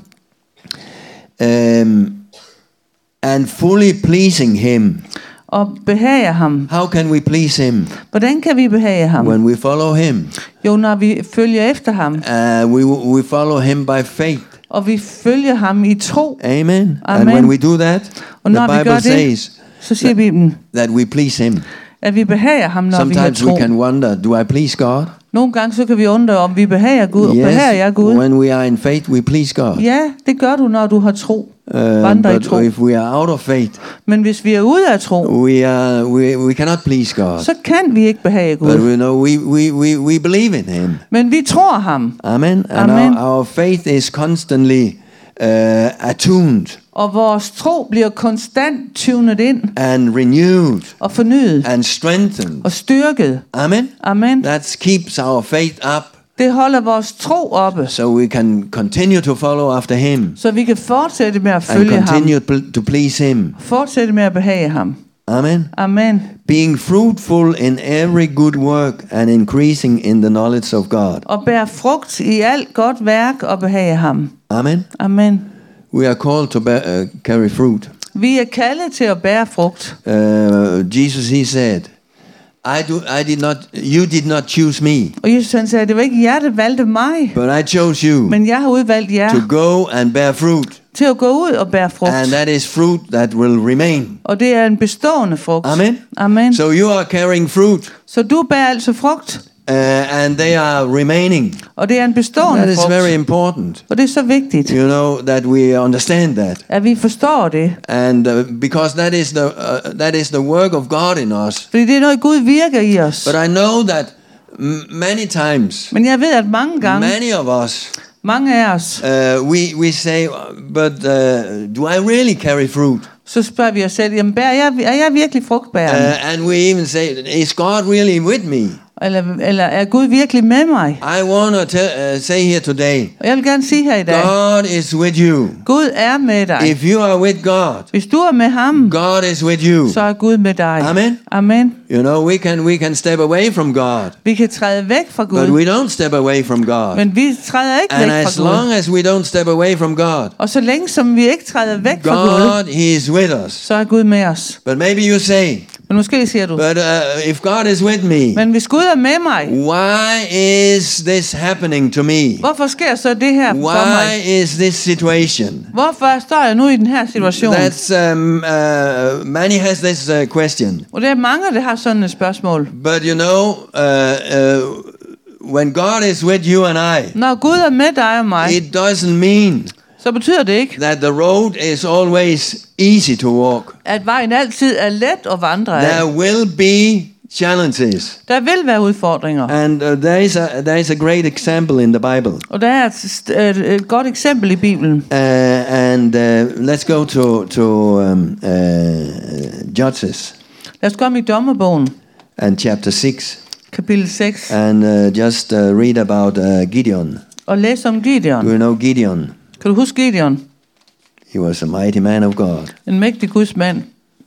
S2: Um, and fully pleasing Him.
S3: Og behager ham.
S2: How can we please Him?
S3: Hvordan kan vi behage ham?
S2: When we follow Him.
S3: Jo, når vi følger efter ham.
S2: Uh, we, we follow Him by faith.
S3: Og vi følger ham i tro.
S2: Amen. And
S3: Amen.
S2: when we do that,
S3: Og
S2: the
S3: når vi gør
S2: Bible
S3: det,
S2: says
S3: så siger Bibelen,
S2: that we please Him.
S3: at vi behager ham, når vi har
S2: Sometimes
S3: tro.
S2: we can wonder, do I please God?
S3: Nogle gange så kan vi undre, om vi behager Gud. Og behager jeg Gud?
S2: when we are in faith, we please God.
S3: Ja, det gør du, når du har tro.
S2: Uh,
S3: Vandrer i
S2: but
S3: tro.
S2: if we are out of faith,
S3: Men hvis vi er ude af tro,
S2: we are we, we cannot please God.
S3: så kan vi ikke behage
S2: But
S3: Gud.
S2: we know we, we, we, we believe in Him.
S3: Men vi tror ham.
S2: Amen. And
S3: Amen.
S2: Our, our faith is constantly uh, attuned
S3: Og vores tro bliver konstant tunet ind
S2: and renewed
S3: og fornyet
S2: and strengthened.
S3: og styrket.
S2: Amen.
S3: Amen.
S2: That keeps our faith up,
S3: Det holder vores tro oppe,
S2: so we can continue to follow after Him
S3: så vi kan fortsætte med at
S2: and
S3: følge ham.
S2: continue pl- to please Him.
S3: Fortsætte med at behage ham.
S2: Amen.
S3: Amen.
S2: Being fruitful in every good work and increasing in the knowledge of God.
S3: Og bære frugt i alt godt værk og behage ham.
S2: Amen.
S3: Amen.
S2: We are called to bear, uh, carry fruit.
S3: Vi er kaldet til at bære frugt.
S2: Uh, Jesus, He said, I do. I did not. You did not choose me,
S3: Og Jesus han sagde, det var ikke jer, der valgte mig,
S2: but I chose you
S3: men jeg har udvalgt jer
S2: to go and bear fruit,
S3: til at gå ud og bære frugt.
S2: and that is fruit that will remain.
S3: Og det er en bestående frugt.
S2: Amen.
S3: Amen.
S2: So you are carrying fruit,
S3: Så du bærer altså frugt,
S2: uh, and they are remaining.
S3: og det er en bestående
S2: That is
S3: frugt.
S2: very important.
S3: Og det er så vigtigt,
S2: You know that we understand that,
S3: at vi forstår det.
S2: and uh, because that is the uh, that is the work of God in us.
S3: Fordi det er noget, Gud virker i os.
S2: But I know that m- many times,
S3: Men jeg ved, at mange gange,
S2: many of us,
S3: mange af os,
S2: uh, we we say, but uh, do I really carry fruit?
S3: så spørger vi os selv, jamen, bærer jeg, er jeg virkelig frugtbærende?
S2: Uh, and we even say, is God really with me?
S3: Eller, eller er Gud virkelig med mig?
S2: I want to tell, uh, say here today,
S3: Og jeg vil gerne sige her i dag,
S2: God is with you.
S3: Gud er med dig.
S2: If you are with God,
S3: Hvis du er med ham,
S2: God is with you.
S3: så er Gud med dig.
S2: Amen.
S3: Amen.
S2: You know, we can we can step away from God,
S3: Vi kan træde væk fra
S2: but
S3: Gud,
S2: we don't step away from God.
S3: men vi træder ikke
S2: And
S3: væk
S2: as
S3: fra Gud.
S2: long as we don't step away from God,
S3: Og så længe som vi ikke træder væk fra Gud,
S2: God, He is with us.
S3: så er Gud med os.
S2: But maybe you say,
S3: Men måske siger du,
S2: but uh, if God is with me,
S3: men hvis Gud er med mig,
S2: why is this happening to me?
S3: hvorfor sker så det her for mig?
S2: Why is this situation?
S3: Hvorfor står jeg nu i den her situation?
S2: That's um, uh, many has this uh, question.
S3: Og det er mange, der har sådan et spørgsmål.
S2: But you know, uh, uh, when God is with you and I,
S3: Når Gud er med dig og mig,
S2: it doesn't mean
S3: så betyder det ikke,
S2: that the road is always easy to walk.
S3: at vejen altid er let at vandre af.
S2: There will be challenges,
S3: Der vil være udfordringer.
S2: and uh, there is a there is a great example in the Bible.
S3: Og der er et, et, et godt eksempel i Bibelen.
S2: Uh, and uh, let's go to to um, uh, Judges
S3: Lad os komme i Dommerbogen,
S2: and chapter six,
S3: kapitel seks,
S2: and uh, just uh, read about uh, Gideon.
S3: og læse om
S2: Do
S3: Gideon.
S2: you know Gideon?
S3: Kan du huske Gideon?
S2: He was a mighty man of God,
S3: En mægtig Guds mand.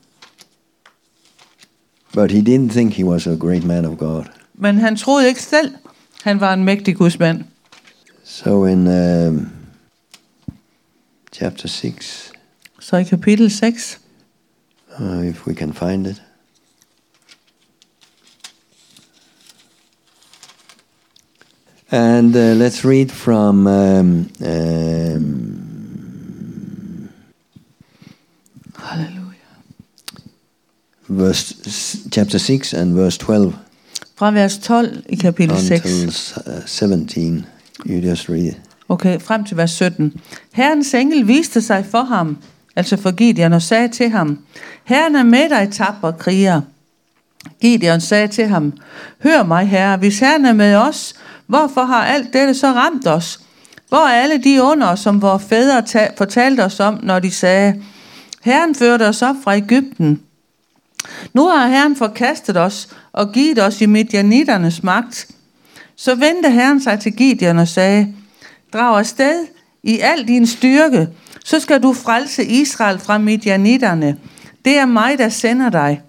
S2: but he didn't think he was a great man of God.
S3: Men han troede ikke selv, han var en mægtig Guds mand.
S2: So in um, chapter six,
S3: Så i kapitel seks,
S2: uh, if we can find it. And uh, let's read from um, um,
S3: halleluja,
S2: verse s- chapter six and verse twelve
S3: fra vers tolv i kapitel seks.
S2: until s- uh, seventeen. You just read it.
S3: Okay, frem til vers sytten. Herrens engel viste sig for ham, altså for Gideon, og sagde til ham, Herren er med dig, tapre kriger. Gideon sagde til ham, hør mig, herre, hvis Herren er med os, hvorfor har alt dette så ramt os? Hvor er alle de under, som vores fædre ta- fortalte os om, når de sagde, Herren førte os op fra Egypten. Nu har Herren forkastet os og givet os i midjanitternes magt. Så vendte Herren sig til Gideon og sagde, drag afsted i al din styrke, så skal du frelse Israel fra midjanitterne. Det er mig, der sender dig.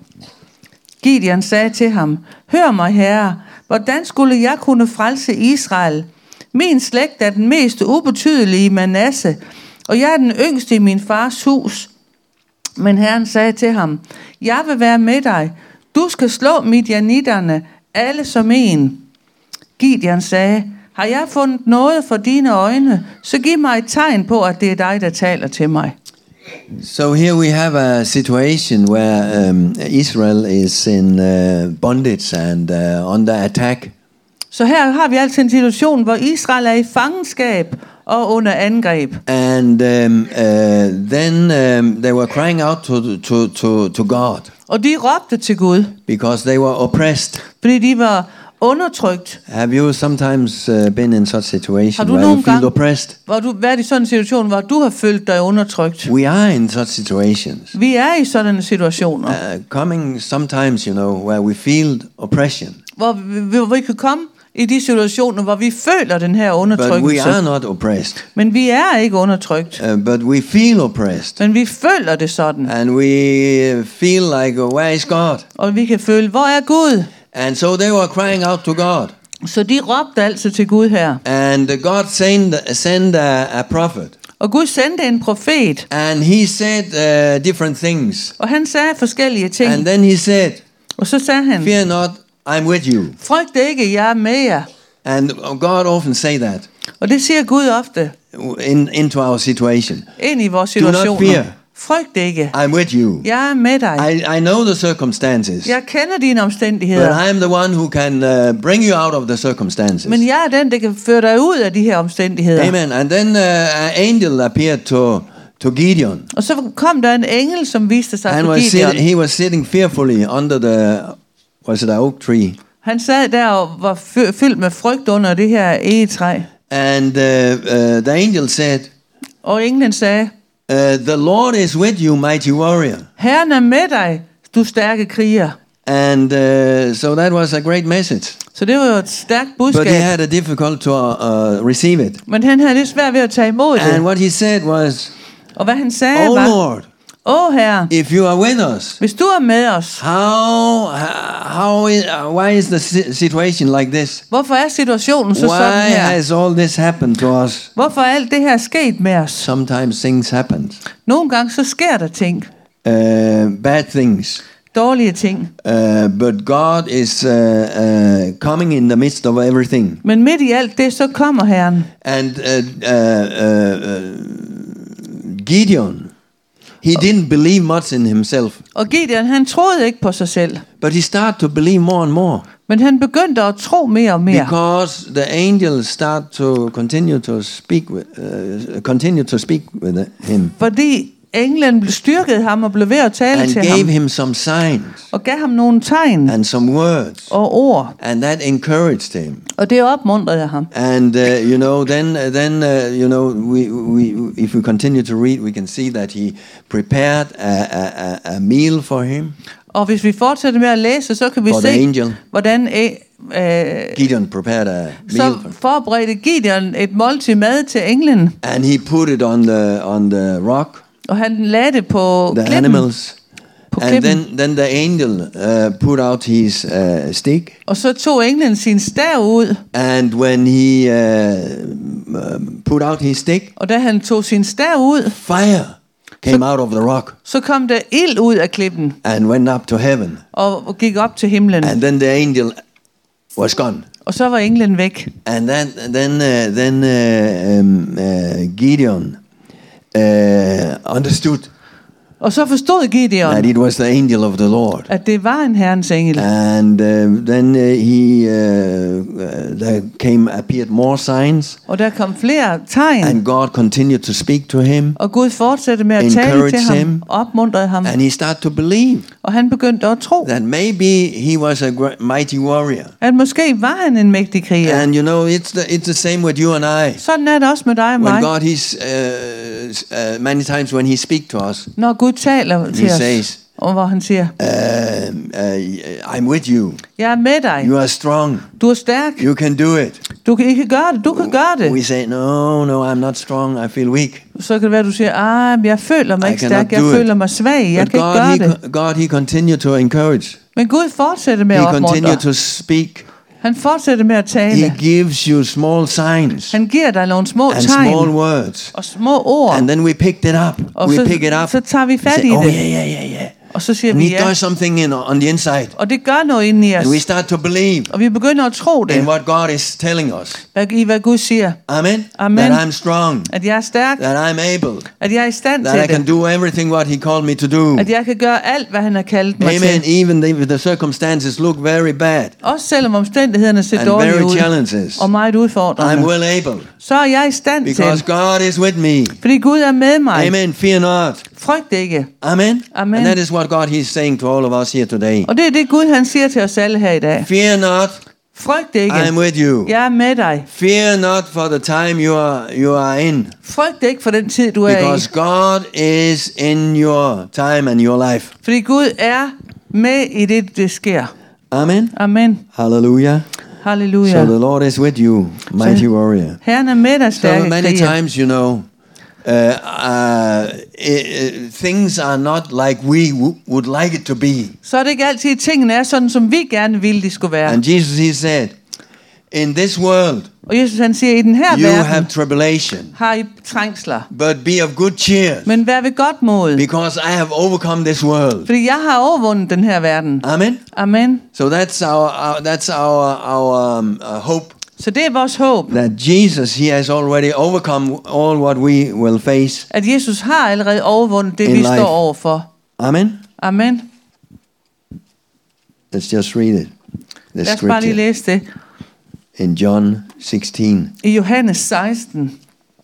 S3: Gideon sagde til ham, hør mig, herre, hvordan skulle jeg kunne frelse Israel? Min slægt er den mest ubetydelige i Manasse, og jeg er den yngste i min fars hus. Men Herren sagde til ham, jeg vil være med dig. Du skal slå midjanitterne, alle som en. Gideon sagde, har jeg fundet noget for dine øjne, så giv mig et tegn på, at det er dig, der taler til mig.
S2: So here we have a situation where um, Israel is in uh, bondage and uh, under attack.
S3: Så her har vi altså en situation, hvor Israel er i fangenskab og under angreb.
S2: And um, uh, then um, they were crying out to, to, to, to God
S3: Og de råbte til Gud,
S2: because they were oppressed.
S3: fordi de var undertrykt.
S2: Have you sometimes uh, been in such situation
S3: Har du
S2: where you
S3: nogle
S2: feel
S3: gange-
S2: oppressed?
S3: Hvor du været i sådan en situation, hvor du har følt dig undertrykt.
S2: We are in such situations.
S3: Vi er i sådanne situationer,
S2: Uh, coming sometimes, you know, where we feel oppression,
S3: hvor vi, hvor vi kan komme i de situationer, hvor vi føler den her
S2: but we
S3: undertrykkelse.
S2: are not oppressed.
S3: Men vi er ikke undertrykt.
S2: Uh, but we feel oppressed,
S3: Men vi føler det sådan.
S2: and we feel like, uh, where is God?
S3: Og vi kan føle, hvor er Gud?
S2: And so they were crying out to God,
S3: Så de råbte altså til Gud her.
S2: and uh, God sent sent a, a prophet,
S3: Og Gud sendte en profet,
S2: and he said uh, different things,
S3: og han sagde forskellige ting.
S2: and then he said,
S3: Og så sagde han,
S2: Fear not, I'm with you.
S3: frygt ikke, jeg er med jer.
S2: And God often say that
S3: Og det siger Gud ofte
S2: in, into our situation.
S3: ind i vores
S2: Do not
S3: situationer.
S2: fear.
S3: Frygt ikke,
S2: I'm with you.
S3: jeg er med dig.
S2: I, I know the circumstances,
S3: Jeg kender dine
S2: but
S3: omstændigheder.
S2: I am the one who can uh, bring you out of the circumstances.
S3: Men jeg er den, der kan føre dig ud af de her omstændigheder.
S2: Amen. And then uh, an angel appeared to to Gideon.
S3: Og så kom der en engel, som viste sig
S2: And
S3: for
S2: was
S3: Gideon.
S2: sit, he was sitting fearfully under the was it an oak tree.
S3: Han sad der og var fy- fyldt med frygt under det her egetræ.
S2: And uh, uh, the angel said,
S3: Og englen sagde,
S2: uh, "The Lord is with you, mighty warrior."
S3: Herren er med dig, du stærke kriger.
S2: And uh, so that was a great message.
S3: Så det var jo et stærkt
S2: But he
S3: budskab.
S2: had a difficult to uh, receive it.
S3: Men han havde lidt svært ved at tage imod
S2: And
S3: det.
S2: what he said was,
S3: Og hvad han sagde
S2: "Oh
S3: var,
S2: Lord,
S3: Åh herre,
S2: if you are with us,
S3: hvis du er med os,
S2: how how is, uh, why is the si- situation like this?
S3: hvorfor er situationen så sådan
S2: Why
S3: her?
S2: has all this happened to us?"
S3: Hvorfor er alt det her sket med os?
S2: Sometimes things happen,
S3: Nogle gange så sker der ting,
S2: uh, bad things.
S3: dårlige ting.
S2: Uh, but God is uh, uh, coming in the midst of everything.
S3: Men midt i alt det, så kommer Herren.
S2: And uh, uh, uh, Gideon, he didn't believe much in himself,
S3: Og Gideon, han troede ikke på sig selv.
S2: but he started to believe more and more
S3: Men han begyndte at tro mere og mere.
S2: because the angel started to continue to speak with, uh, continue to speak with him
S3: Fordi englen styrkede ham og blev ved at tale
S2: and
S3: til
S2: gave
S3: ham.
S2: him some signs
S3: Og gav ham nogle tegn
S2: and some words,
S3: og ord.
S2: and that encouraged him.
S3: Og det opmuntrede ham.
S2: And uh, you know, then then uh, you know, we, we if we continue to read, we can see that he prepared a, a, a- a meal for him.
S3: Og hvis vi fortsætter med at læse, så kan vi
S2: For the
S3: se,
S2: angel.
S3: hvordan øh, øh,
S2: Gideon prepared a meal
S3: så
S2: for him.
S3: forberedte Gideon et måltid mad til englen.
S2: And he put it on the on the rock,
S3: Og han lagde det på
S2: the
S3: klippen.
S2: animals.
S3: På
S2: And
S3: klippen.
S2: then then the angel uh, put out his uh, stick,
S3: Og så tog englen sin stav ud.
S2: and when he uh, um, put out his stick,
S3: Og da han tog sin stav ud,
S2: fire came out of the rock
S3: så kom der ild ud af klippen
S2: and went up to heaven.
S3: og gik op til himlen.
S2: And then the angel was gone.
S3: Og så var englen væk.
S2: And then then uh, then uh, um, uh, Gideon uh, understood
S3: Og så forstod
S2: that
S3: Gideon,
S2: it was the angel of the Lord.
S3: at det var en herrens engel.
S2: And uh, then uh, he uh, uh, there came appeared more signs,
S3: Og der kom flere tegn.
S2: and God continued to speak to him,
S3: Og Gud fortsatte med at tale
S2: encouraged
S3: til ham,
S2: him.
S3: opmuntrede ham.
S2: and he started to believe
S3: Og han begyndte at tro,
S2: that maybe he was a great, mighty warrior.
S3: at måske var han en mægtig kriger.
S2: And you know, it's the it's the same with you and I.
S3: Sådan er det også med dig og
S2: When
S3: mig.
S2: God, he's uh, uh, many times when he speak to us,
S3: Når Gud taler til
S2: he
S3: os,
S2: says,
S3: og hvor han siger,
S2: uh, uh, "I'm with you.
S3: jeg er med dig,
S2: You are strong.
S3: du er stærk,
S2: You can do it."
S3: du kan ikke gøre det, du kan gøre
S2: We
S3: det.
S2: say, "No, no, I'm not strong. I feel weak."
S3: Så kan det være, du siger, ah, men jeg føler mig
S2: I
S3: ikke
S2: cannot
S3: stærk, jeg
S2: do it.
S3: føler mig svag, jeg
S2: But
S3: kan ikke
S2: God,
S3: gøre
S2: he,
S3: det.
S2: God, he continued to encourage.
S3: Men Gud fortsætter med
S2: He
S3: at
S2: continued
S3: opmuntre.
S2: to speak.
S3: Han fortsætter med at
S2: He
S3: tale.
S2: gives you small signs
S3: Han giver dig nogle små
S2: and small
S3: tegn
S2: words,
S3: og små ord.
S2: and then we picked it up.
S3: Og
S2: We
S3: så,
S2: pick it up.
S3: så tager vi
S2: We
S3: fat
S2: say,
S3: i
S2: "Oh
S3: det.
S2: yeah, yeah, yeah, yeah."
S3: Og så siger
S2: And
S3: vi
S2: it
S3: ja.
S2: does something in, on the inside,
S3: Og det gør noget inde i os.
S2: and we start to believe
S3: Og vi begynder at tro
S2: in
S3: det.
S2: what God is telling us.
S3: Hvad, I hvad Gud siger.
S2: Amen.
S3: Amen.
S2: That I'm strong.
S3: At jeg er stærk.
S2: That I'm able.
S3: At jeg er i stand
S2: That I
S3: til
S2: can
S3: det.
S2: do everything what He called me to do.
S3: At jeg kan gøre alt, hvad han har kaldt mig
S2: Amen.
S3: til.
S2: Even if the circumstances look very bad
S3: Også selvom omstændighederne ser
S2: and
S3: dårlige
S2: very
S3: ud.
S2: challenges,
S3: Og meget
S2: I'm
S3: udfordrende.
S2: well able
S3: Så er jeg i stand
S2: because
S3: til.
S2: God is with me.
S3: Fordi Gud er med mig.
S2: Amen. Fear not.
S3: Frygt ikke.
S2: Amen.
S3: Amen.
S2: And that is what God He's saying to all of us here today.
S3: Og det er det Gud han siger til os alle her i dag.
S2: Fear not.
S3: Frygt ikke.
S2: I'm with you.
S3: Jeg er med dig.
S2: Fear not for the time you are you are in,
S3: Frygt ikke for den tid du er i.
S2: because God is in your time and your life.
S3: Fordi Gud er med i det, det sker.
S2: Amen.
S3: Amen.
S2: Hallelujah.
S3: Halleluja.
S2: So the Lord is with you, mighty warrior.
S3: Herren er med dig,
S2: So
S3: stærke
S2: many
S3: kriger.
S2: times, you know, uh, uh, i- uh, things are not like we w- would like it to be.
S3: Så er det ikke altid, at tingene er sådan, som vi gerne ville, de skulle være.
S2: And Jesus, He said, in this world
S3: Og Jesus han siger, i den her
S2: you
S3: verden
S2: have tribulation,
S3: har I trængsler.
S2: but be of good cheer,
S3: Men vær ved godt mod,
S2: because I have overcome this world.
S3: fordi jeg har overvundet den her verden.
S2: Amen.
S3: Amen.
S2: So that's our, our that's our our um, uh, hope,
S3: Så det er vores håb,
S2: that Jesus, he has already overcome all what we will face.
S3: at Jesus har allerede overvundet det,
S2: In
S3: vi
S2: life.
S3: står overfor.
S2: Amen.
S3: Amen.
S2: Let's just read it. The
S3: Lad os bare lige
S2: scripture
S3: læse det.
S2: in John sixteen.
S3: I Johannes seksten.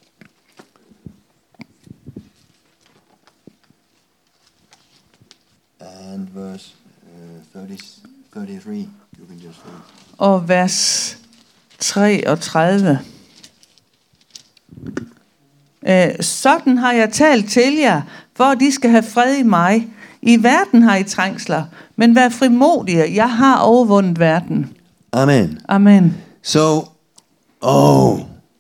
S2: And verse uh, thirty, thirty-three. You can just read.
S3: Og vers treogtredive. Øh, sådan har jeg talt til jer, for at de skal have fred i mig. I verden har I trængsler, men vær frimodige, jeg har overvundet verden.
S2: Amen.
S3: Amen.
S2: So, oh,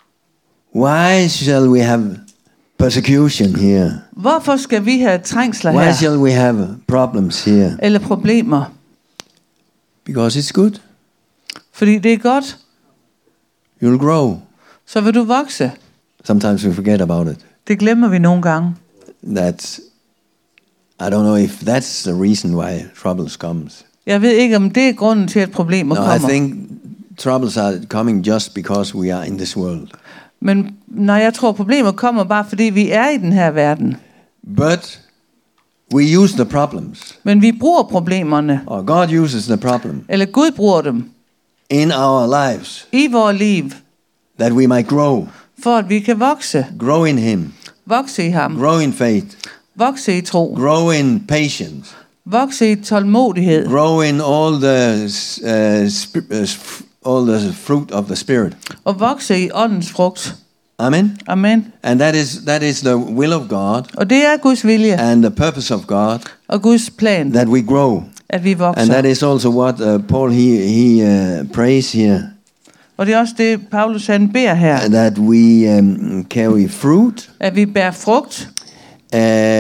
S2: why shall we have persecution here?
S3: Hvorfor skal vi have trængsler
S2: Why
S3: her?
S2: shall we have problems here?
S3: Eller problemer?
S2: Because it's good.
S3: Fordi det er godt,
S2: You'll grow.
S3: så vil du vokse.
S2: Sometimes we forget about it.
S3: Det glemmer vi nogle gange.
S2: That's, I don't know if that's the reason why troubles comes.
S3: Jeg ved ikke, om det er grunden til, at problemer
S2: No, I
S3: kommer.
S2: think troubles are coming just because we are in this world.
S3: Men når jeg tror, problemer kommer bare fordi vi er i den her verden.
S2: But we use the problems,
S3: Men vi bruger problemerne,
S2: or God uses the problem
S3: eller Gud bruger dem
S2: in our lives,
S3: i vores liv,
S2: that we might grow,
S3: for at vi kan vokse.
S2: grow in Him,
S3: Vokse i ham.
S2: grow in faith,
S3: Vokse i tro.
S2: grow in patience,
S3: Vokse i tålmodighed.
S2: grow in all the uh, sp- uh, f- all the fruit of the Spirit.
S3: Og vokse i åndens frugt.
S2: Amen.
S3: Amen.
S2: And that is that is the will of God
S3: Og det er Guds vilje
S2: and the purpose of God,
S3: og Guds plan,
S2: that we grow.
S3: at vi
S2: And
S3: vokser.
S2: that is also what uh, Paul he he uh, prays here,
S3: Og det er også det, Paulus han beder her.
S2: that we um, carry fruit
S3: At vi bærer frugt.
S2: uh,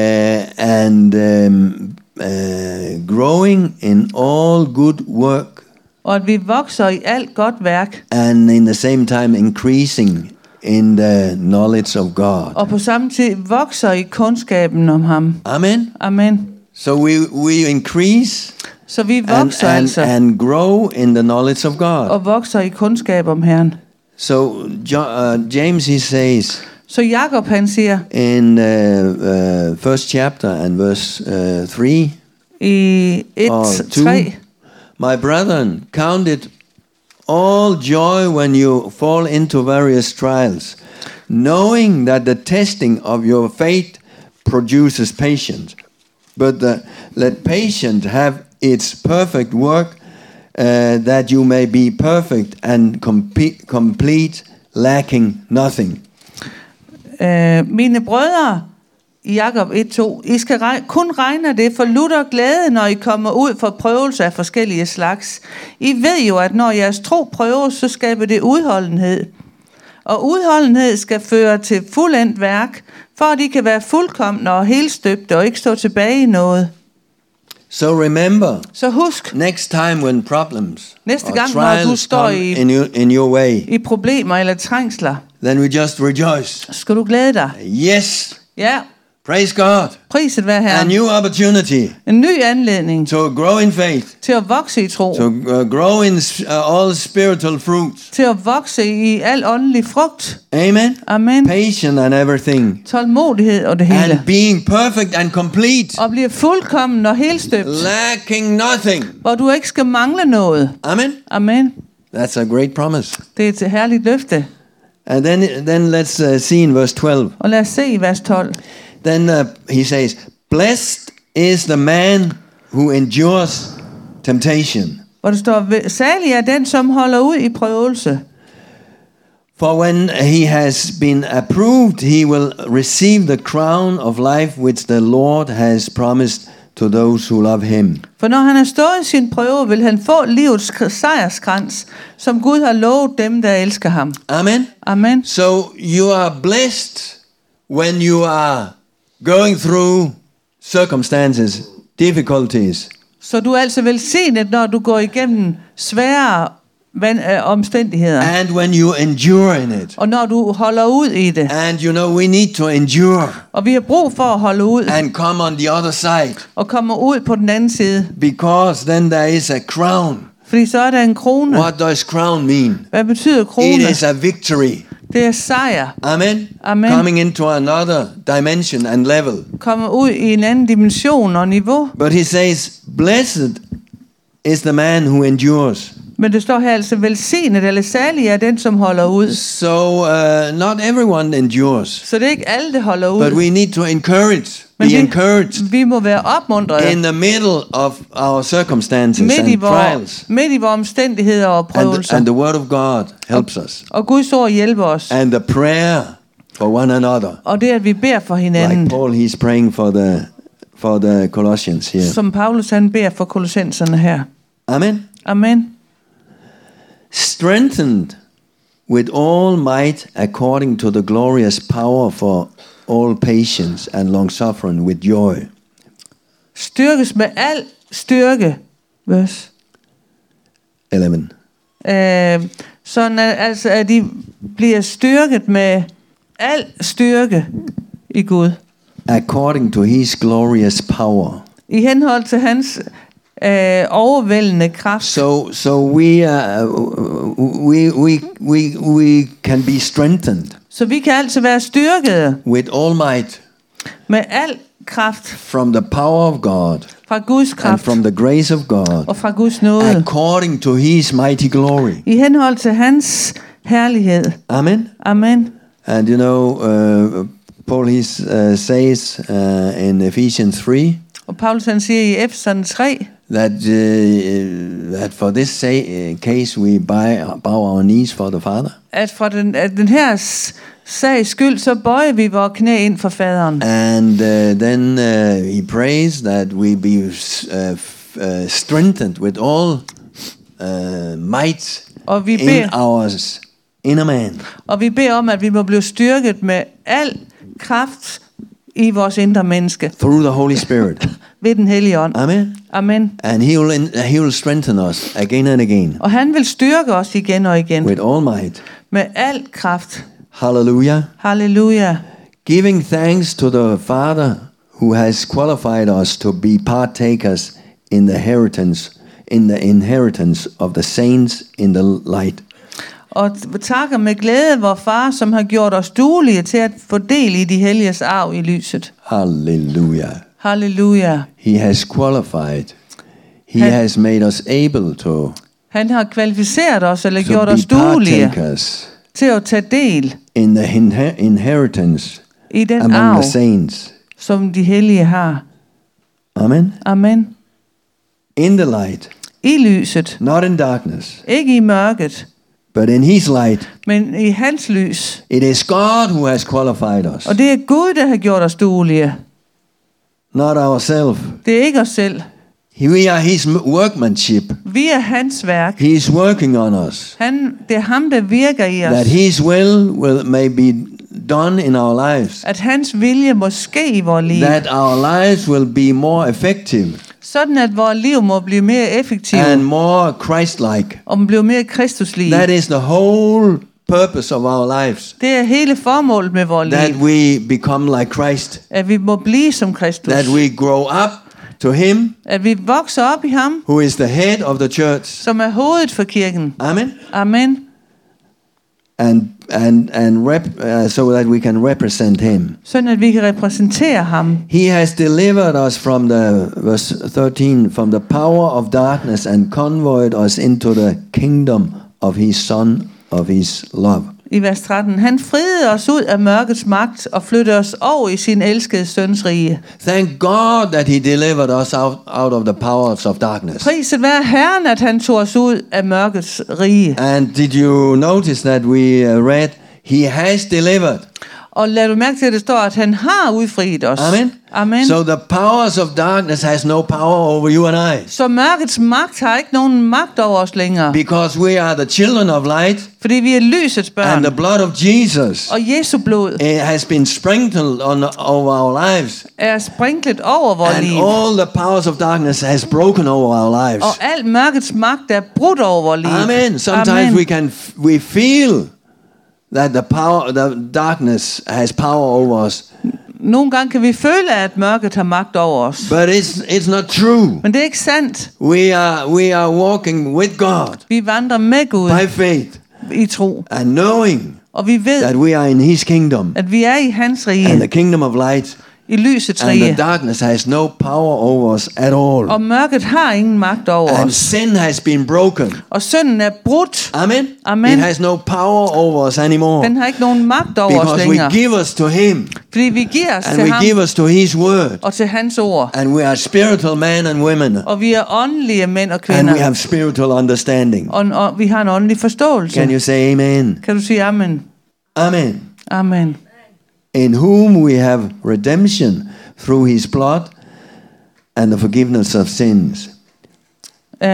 S2: and um, uh, growing in all good work,
S3: Og at vi vokser i alt godt værk.
S2: and in the same time increasing in the knowledge of God.
S3: Og på samme tid vokser i kundskaben om ham.
S2: Amen.
S3: Amen.
S2: So we we increase
S3: Så vi
S2: and,
S3: vokser
S2: and,
S3: altså.
S2: and grow in the knowledge of God.
S3: Og vokser i kundskab om Herren.
S2: So Jo- uh, James he says
S3: Så Jakob han siger
S2: in uh, uh, first chapter and verse uh, three
S3: i
S2: or
S3: et
S2: two,
S3: tre.
S2: my brethren, count it all joy when you fall into various trials, knowing that the testing of your faith produces patience. But the, let patience have its perfect work, uh, that you may be perfect and compe- complete, lacking nothing.
S3: Øh, mine brødre, i Jakob et to, I skal reg- kun regne det for lutter glæde, når I kommer ud for prøvelser af forskellige slags. I ved jo, at når jeres tro prøves, så skaber det udholdenhed. Og udholdenhed skal føre til fuldendt værk, for at I kan være fuldkomne og helstøbte og ikke stå tilbage i noget.
S2: So remember,
S3: Så husk,
S2: next time when problems
S3: Næste
S2: or
S3: gang, når du
S2: trials
S3: står
S2: come
S3: i-
S2: in your, in your way,
S3: i problemer eller trængsler,
S2: then we just rejoice.
S3: skal du glæde dig.
S2: Yes,
S3: Ja,
S2: praise God.
S3: priset være
S2: A
S3: her.
S2: new opportunity
S3: En ny anledning
S2: to grow in faith,
S3: til at vokse i tro.
S2: to uh, grow in s- uh, all spiritual fruits.
S3: Til at vokse i al åndelig frugt.
S2: Amen.
S3: Amen.
S2: Patience and everything.
S3: Tålmodighed og det hele.
S2: And being perfect and complete,
S3: Og bliver fuldkommen og helstøbt.
S2: lacking nothing.
S3: Hvor du ikke skal mangle noget.
S2: Amen.
S3: Amen.
S2: That's a great promise.
S3: Det er et herligt løfte.
S2: And then, then let's uh, see in verse twelve.
S3: Og lad os se i vers tolv.
S2: Then uh, he says, "Blessed is the man who endures temptation.
S3: Hvor der står, salig er den, som holder ud i prøvelse.
S2: For when he has been approved, he will receive the crown of life which the Lord has promised to those who love him."
S3: For når han har stået sin prøve, vil han få livets sejrskrans, som Gud har lovet dem, der elsker ham.
S2: Amen.
S3: Amen.
S2: So you are blessed when you are going through circumstances, difficulties.
S3: Så du er altså velsignet, når du går igennem svære van, øh, omstændigheder.
S2: And when you endure in it.
S3: Og når du holder ud i det.
S2: And you know, we need to endure.
S3: Og vi har brug for at holde ud.
S2: And come on the other side.
S3: Og komme ud på den anden side.
S2: Because then there is a crown.
S3: Fordi så er der en krone.
S2: What does crown mean?
S3: Hvad betyder krone?
S2: It is a victory.
S3: Det er sejr.
S2: Amen.
S3: Amen.
S2: Coming into another dimension and level.
S3: Komme ud i en anden dimension og niveau.
S2: But he says, blessed is the man who endures.
S3: Men det står her altså, velsignet eller salig er den, som holder ud.
S2: So uh, not everyone endures.
S3: Så det er ikke alle, der holder ud.
S2: But we need to encourage.
S3: Men
S2: Be
S3: vi,
S2: encouraged.
S3: vi må være opmuntrede.
S2: In the middle of our circumstances
S3: midt i
S2: and
S3: vores,
S2: trials.
S3: midt i vores omstændigheder og
S2: And,
S3: prøvelser.
S2: and the word of God helps us.
S3: Og Guds ord hjælper os.
S2: And the prayer for one another.
S3: Og det, at vi beder for hinanden.
S2: Like Paul, he's praying for the for the Colossians here.
S3: Som Paulus han beder for kolossenserne her.
S2: Amen.
S3: Amen.
S2: Strengthened with all might according to the glorious power for all patience and long suffering with joy.
S3: Styrkes med al styrke. Vers
S2: elleve.
S3: Øh, sådan at, altså, at de bliver styrket med al styrke i Gud.
S2: According to his glorious power.
S3: I henhold til hans øh, overvældende kraft.
S2: So so we uh, we we we we can be strengthened.
S3: Så vi kan altså være styrkede
S2: With all might.
S3: med al kraft.
S2: From the power of God.
S3: Fra Guds kraft.
S2: And from the grace of God.
S3: Og fra Guds nåde.
S2: According to his mighty glory.
S3: I henhold til hans herlighed.
S2: Amen.
S3: Amen.
S2: And you know, uh, Paul he uh, says uh, in Ephesians three.
S3: Og Paulus han siger i Efeserne tre.
S2: That uh, that for this say, uh, case we bow, bow our knees for the Father.
S3: At for den, at den her sags skyld, så bøjer vi vores knæ ind for faderen.
S2: And uh, then uh, he prays that we be uh, uh, strengthened with all uh, might
S3: og vi
S2: in
S3: beder,
S2: our inner man.
S3: Og vi beder om, at vi må blive styrket med al kraft i vores indre menneske.
S2: Through the Holy Spirit.
S3: Ved den hellige ånd.
S2: Amen.
S3: Amen.
S2: And he will in, he will strengthen us again and again.
S3: Og han vil styrke os igen og igen.
S2: With all might.
S3: Med al kraft.
S2: Hallelujah.
S3: Hallelujah.
S2: Giving thanks to the Father who has qualified us to be partakers in the inheritance in the inheritance of the saints in the light.
S3: Og takker med glæde vor far, som har gjort os duelige til at få del i de helliges arv i lyset.
S2: Hallelujah.
S3: Halleluja.
S2: He has qualified. He
S3: Han,
S2: has made us able to.
S3: Han har kvalificeret os eller
S2: to
S3: gjort
S2: be
S3: os duelige
S2: partakers
S3: til at tage del
S2: in the inher- inheritance
S3: i den
S2: among
S3: arv,
S2: the saints.
S3: som de hellige har.
S2: Amen.
S3: Amen.
S2: In the light.
S3: I lyset.
S2: Not in darkness.
S3: Ikke i mørket.
S2: But in his light.
S3: Men i hans lys.
S2: It is God who has qualified us.
S3: Og det er Gud, der har gjort os duelige.
S2: Not ourselves.
S3: Det er ikke os selv.
S2: We are his workmanship.
S3: Vi er hans værk.
S2: He is working on us.
S3: Han, det er ham, der virker i os.
S2: That his will will may be done in our lives.
S3: At hans vilje må ske i vores liv.
S2: That our lives will be more effective.
S3: Sådan at vores liv må blive mere effektivt.
S2: And more Christ-like.
S3: Og må blive mere kristuslig.
S2: That is the whole purpose of our lives.
S3: Det er hele formålet med vores
S2: That
S3: liv.
S2: we become like Christ.
S3: At vi må blive som Kristus.
S2: That we grow up to him.
S3: At vi vokser op i ham.
S2: Who is the head of the church.
S3: Som er hovedet for kirken.
S2: Amen.
S3: Amen.
S2: And and and rep, uh, so that we can represent him.
S3: Sådan at vi kan repræsentere ham.
S2: He has delivered us from the verse thirteen from the power of darkness and convoyed us into the kingdom of his son of his love.
S3: I vers tretten. Han friede os ud af mørkets magt og flyttede os over i sin elskede søns rige.
S2: Thank God that he delivered us out, out of the powers of darkness.
S3: Priset være Herren, at han tog os ud af mørkets rige.
S2: And did you notice that we uh, read, he has delivered.
S3: Og lad du mærke til, at det står, at han har udfriet os.
S2: Amen.
S3: Amen.
S2: So the powers of darkness has no power over you and I.
S3: Så mørkets magt har ikke nogen magt over os længere.
S2: Because we are the children of light.
S3: Fordi vi er lysets børn.
S2: And the blood of Jesus
S3: Og Jesu blod
S2: it has been sprinkled on over our lives.
S3: er sprinklet over vores
S2: And
S3: liv.
S2: all the powers of darkness has broken over our lives.
S3: Og al mørkets magt er brudt over vores liv.
S2: Amen. Sometimes
S3: Amen.
S2: we can we feel that the power the darkness has power over us.
S3: Nogle gange kan vi føle, at mørket har magt over os.
S2: But it's it's not true.
S3: Men det er ikke sandt.
S2: We are we are walking with God
S3: Vi vandrer med Gud
S2: by faith
S3: i tro.
S2: and knowing
S3: Og vi ved,
S2: that we are in his kingdom
S3: at vi er i hans
S2: and the
S3: rige.
S2: kingdom of light,
S3: I lysets
S2: and the
S3: rige.
S2: darkness has no power over us at all.
S3: Og mørket har ingen magt over
S2: And
S3: os.
S2: sin has been broken.
S3: Og synden er brudt.
S2: Amen.
S3: Amen.
S2: It has no power over us anymore.
S3: Den har ikke nogen magt over os
S2: Because we
S3: længere.
S2: give us to him
S3: Fordi vi giver os
S2: and
S3: til
S2: we
S3: ham
S2: give us to his word.
S3: og til hans ord.
S2: And we are spiritual men and women.
S3: Og vi er åndelige mænd og
S2: And
S3: kvinder.
S2: we have spiritual understanding.
S3: Og, og vi har en åndelig forståelse.
S2: Can you say amen?
S3: Kan du sige amen?
S2: Amen.
S3: Amen.
S2: In whom we have redemption through his blood and the forgiveness of sins.
S3: Uh,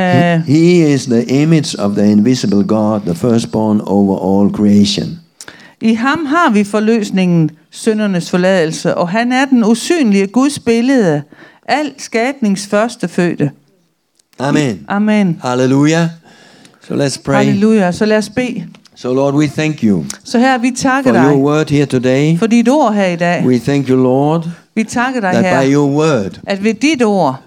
S2: He is the image of the invisible God, the firstborn over all creation.
S3: I ham har vi forløsningen, syndernes forladelse, og han er den usynlige Guds billede, al skabnings første fødte.
S2: Amen.
S3: Amen.
S2: Hallelujah. So let's pray.
S3: Halleluja. Så lad os bede.
S2: So Lord, we thank you
S3: Så her vi takker
S2: for your
S3: dig
S2: word here today.
S3: for dit ord her i dag.
S2: We thank you, Lord,
S3: Vi takker dig
S2: that by
S3: her,
S2: your word
S3: at ved dit ord,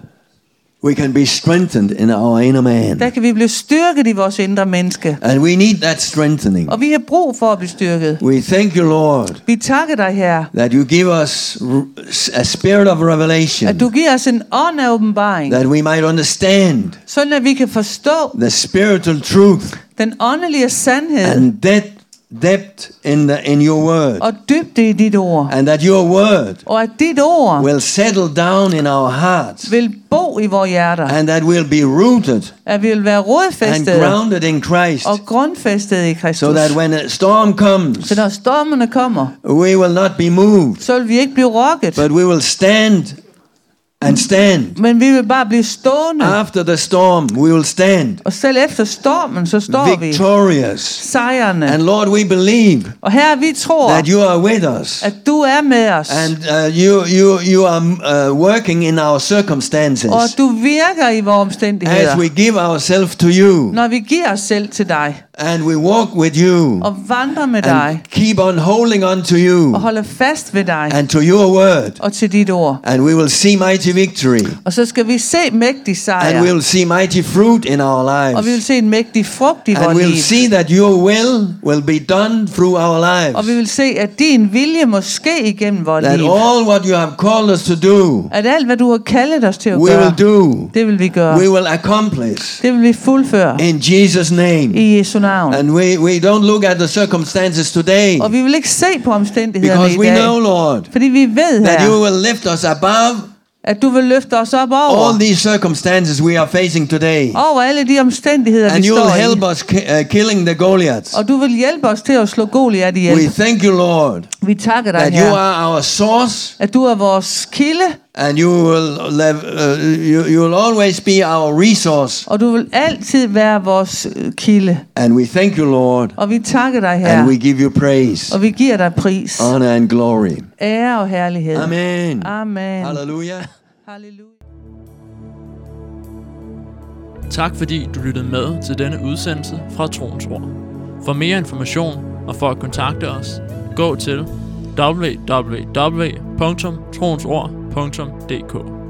S2: we can be strengthened in our inner
S3: der
S2: man.
S3: kan vi blive styrket i vores indre menneske.
S2: And we need that strengthening.
S3: Og vi har brug for at blive styrket.
S2: We thank you, Lord,
S3: Vi takker dig her,
S2: that you give us r- a spirit of
S3: at
S2: revelation,
S3: du giver os en ånd af åbenbaring,
S2: that we might understand
S3: sådan at vi kan forstå
S2: the spiritual truth
S3: den åndelige sandhed
S2: and depth, depth in the in your word,
S3: og dybde i dit ord.
S2: and that your word
S3: Og at dit ord
S2: will settle down in our hearts,
S3: vil bo i vores hjerter.
S2: and that we'll be rooted
S3: At vi vil være
S2: and
S3: rodfæstet
S2: grounded in Christ,
S3: og grundfæstet i Kristus.
S2: so that when a storm comes,
S3: Så når stormene kommer,
S2: we will not be moved,
S3: så vil vi ikke blive rokket,
S2: but we will stand and stand.
S3: men vi vil bare blive stående.
S2: After the storm, we will stand
S3: Og selv efter stormen, så står vi
S2: victorious.
S3: sejrende.
S2: And Lord, we believe
S3: Og her vi tror,
S2: that you are with us,
S3: at du er med os.
S2: and uh, you you you are uh, working in our circumstances
S3: Og du virker i vores omstændigheder,
S2: as we give ourselves to you,
S3: når vi giver os selv til dig.
S2: and we walk with you,
S3: Og vandrer med
S2: and
S3: dig.
S2: keep on holding on to you
S3: Og holder fast ved dig.
S2: and to your word,
S3: Og til dit ord.
S2: and we will see mighty victory,
S3: Og så skal vi se mægtig sejr.
S2: and we will see mighty fruit in our
S3: Og vi vil
S2: lives,
S3: se en mægtig frugt i
S2: and
S3: vores
S2: we'll
S3: liv.
S2: see that your will will be done through our
S3: Og vi
S2: lives,
S3: vil se, at din vilje må ske igennem vores
S2: that
S3: liv.
S2: all what you have called us to do,
S3: At alt, hvad du har kaldet os til at
S2: we
S3: gøre,
S2: will do,
S3: det vil vi gøre.
S2: we will accomplish
S3: Det vil vi fuldføre
S2: in Jesus' name.
S3: i Jesu navn.
S2: And we, we don't look at the circumstances today,
S3: Og vi vil ikke se på omstændighederne
S2: because
S3: i
S2: we
S3: dag.
S2: know, Lord,
S3: Fordi vi ved
S2: that you
S3: her,
S2: will lift us above
S3: at du vil løfte os op
S2: all
S3: over,
S2: these circumstances we are facing today.
S3: over alle de omstændigheder,
S2: And
S3: vi
S2: you will
S3: står
S2: help
S3: i.
S2: us ki- uh, killing the Goliaths.
S3: Og du vil hjælpe os til at slå Goliat ihjel.
S2: We thank you, Lord,
S3: Vi takker dig
S2: that you
S3: her,
S2: are our source,
S3: at du er vores kilde,
S2: and you will live, uh, you, you will always be our resource.
S3: og du vil altid være vores øh, kilde.
S2: And we thank you, Lord,
S3: Og vi takker dig
S2: and
S3: her,
S2: we give you praise,
S3: og vi giver dig pris,
S2: honor, and glory.
S3: ære og herlighed.
S2: Amen.
S3: Amen.
S2: Hallelujah.
S3: Halleluja.
S1: Tak fordi du lyttede med til denne udsendelse fra Troens Ord. For mere information og for at kontakte os, gå til w w w punktum troensord punktum d k.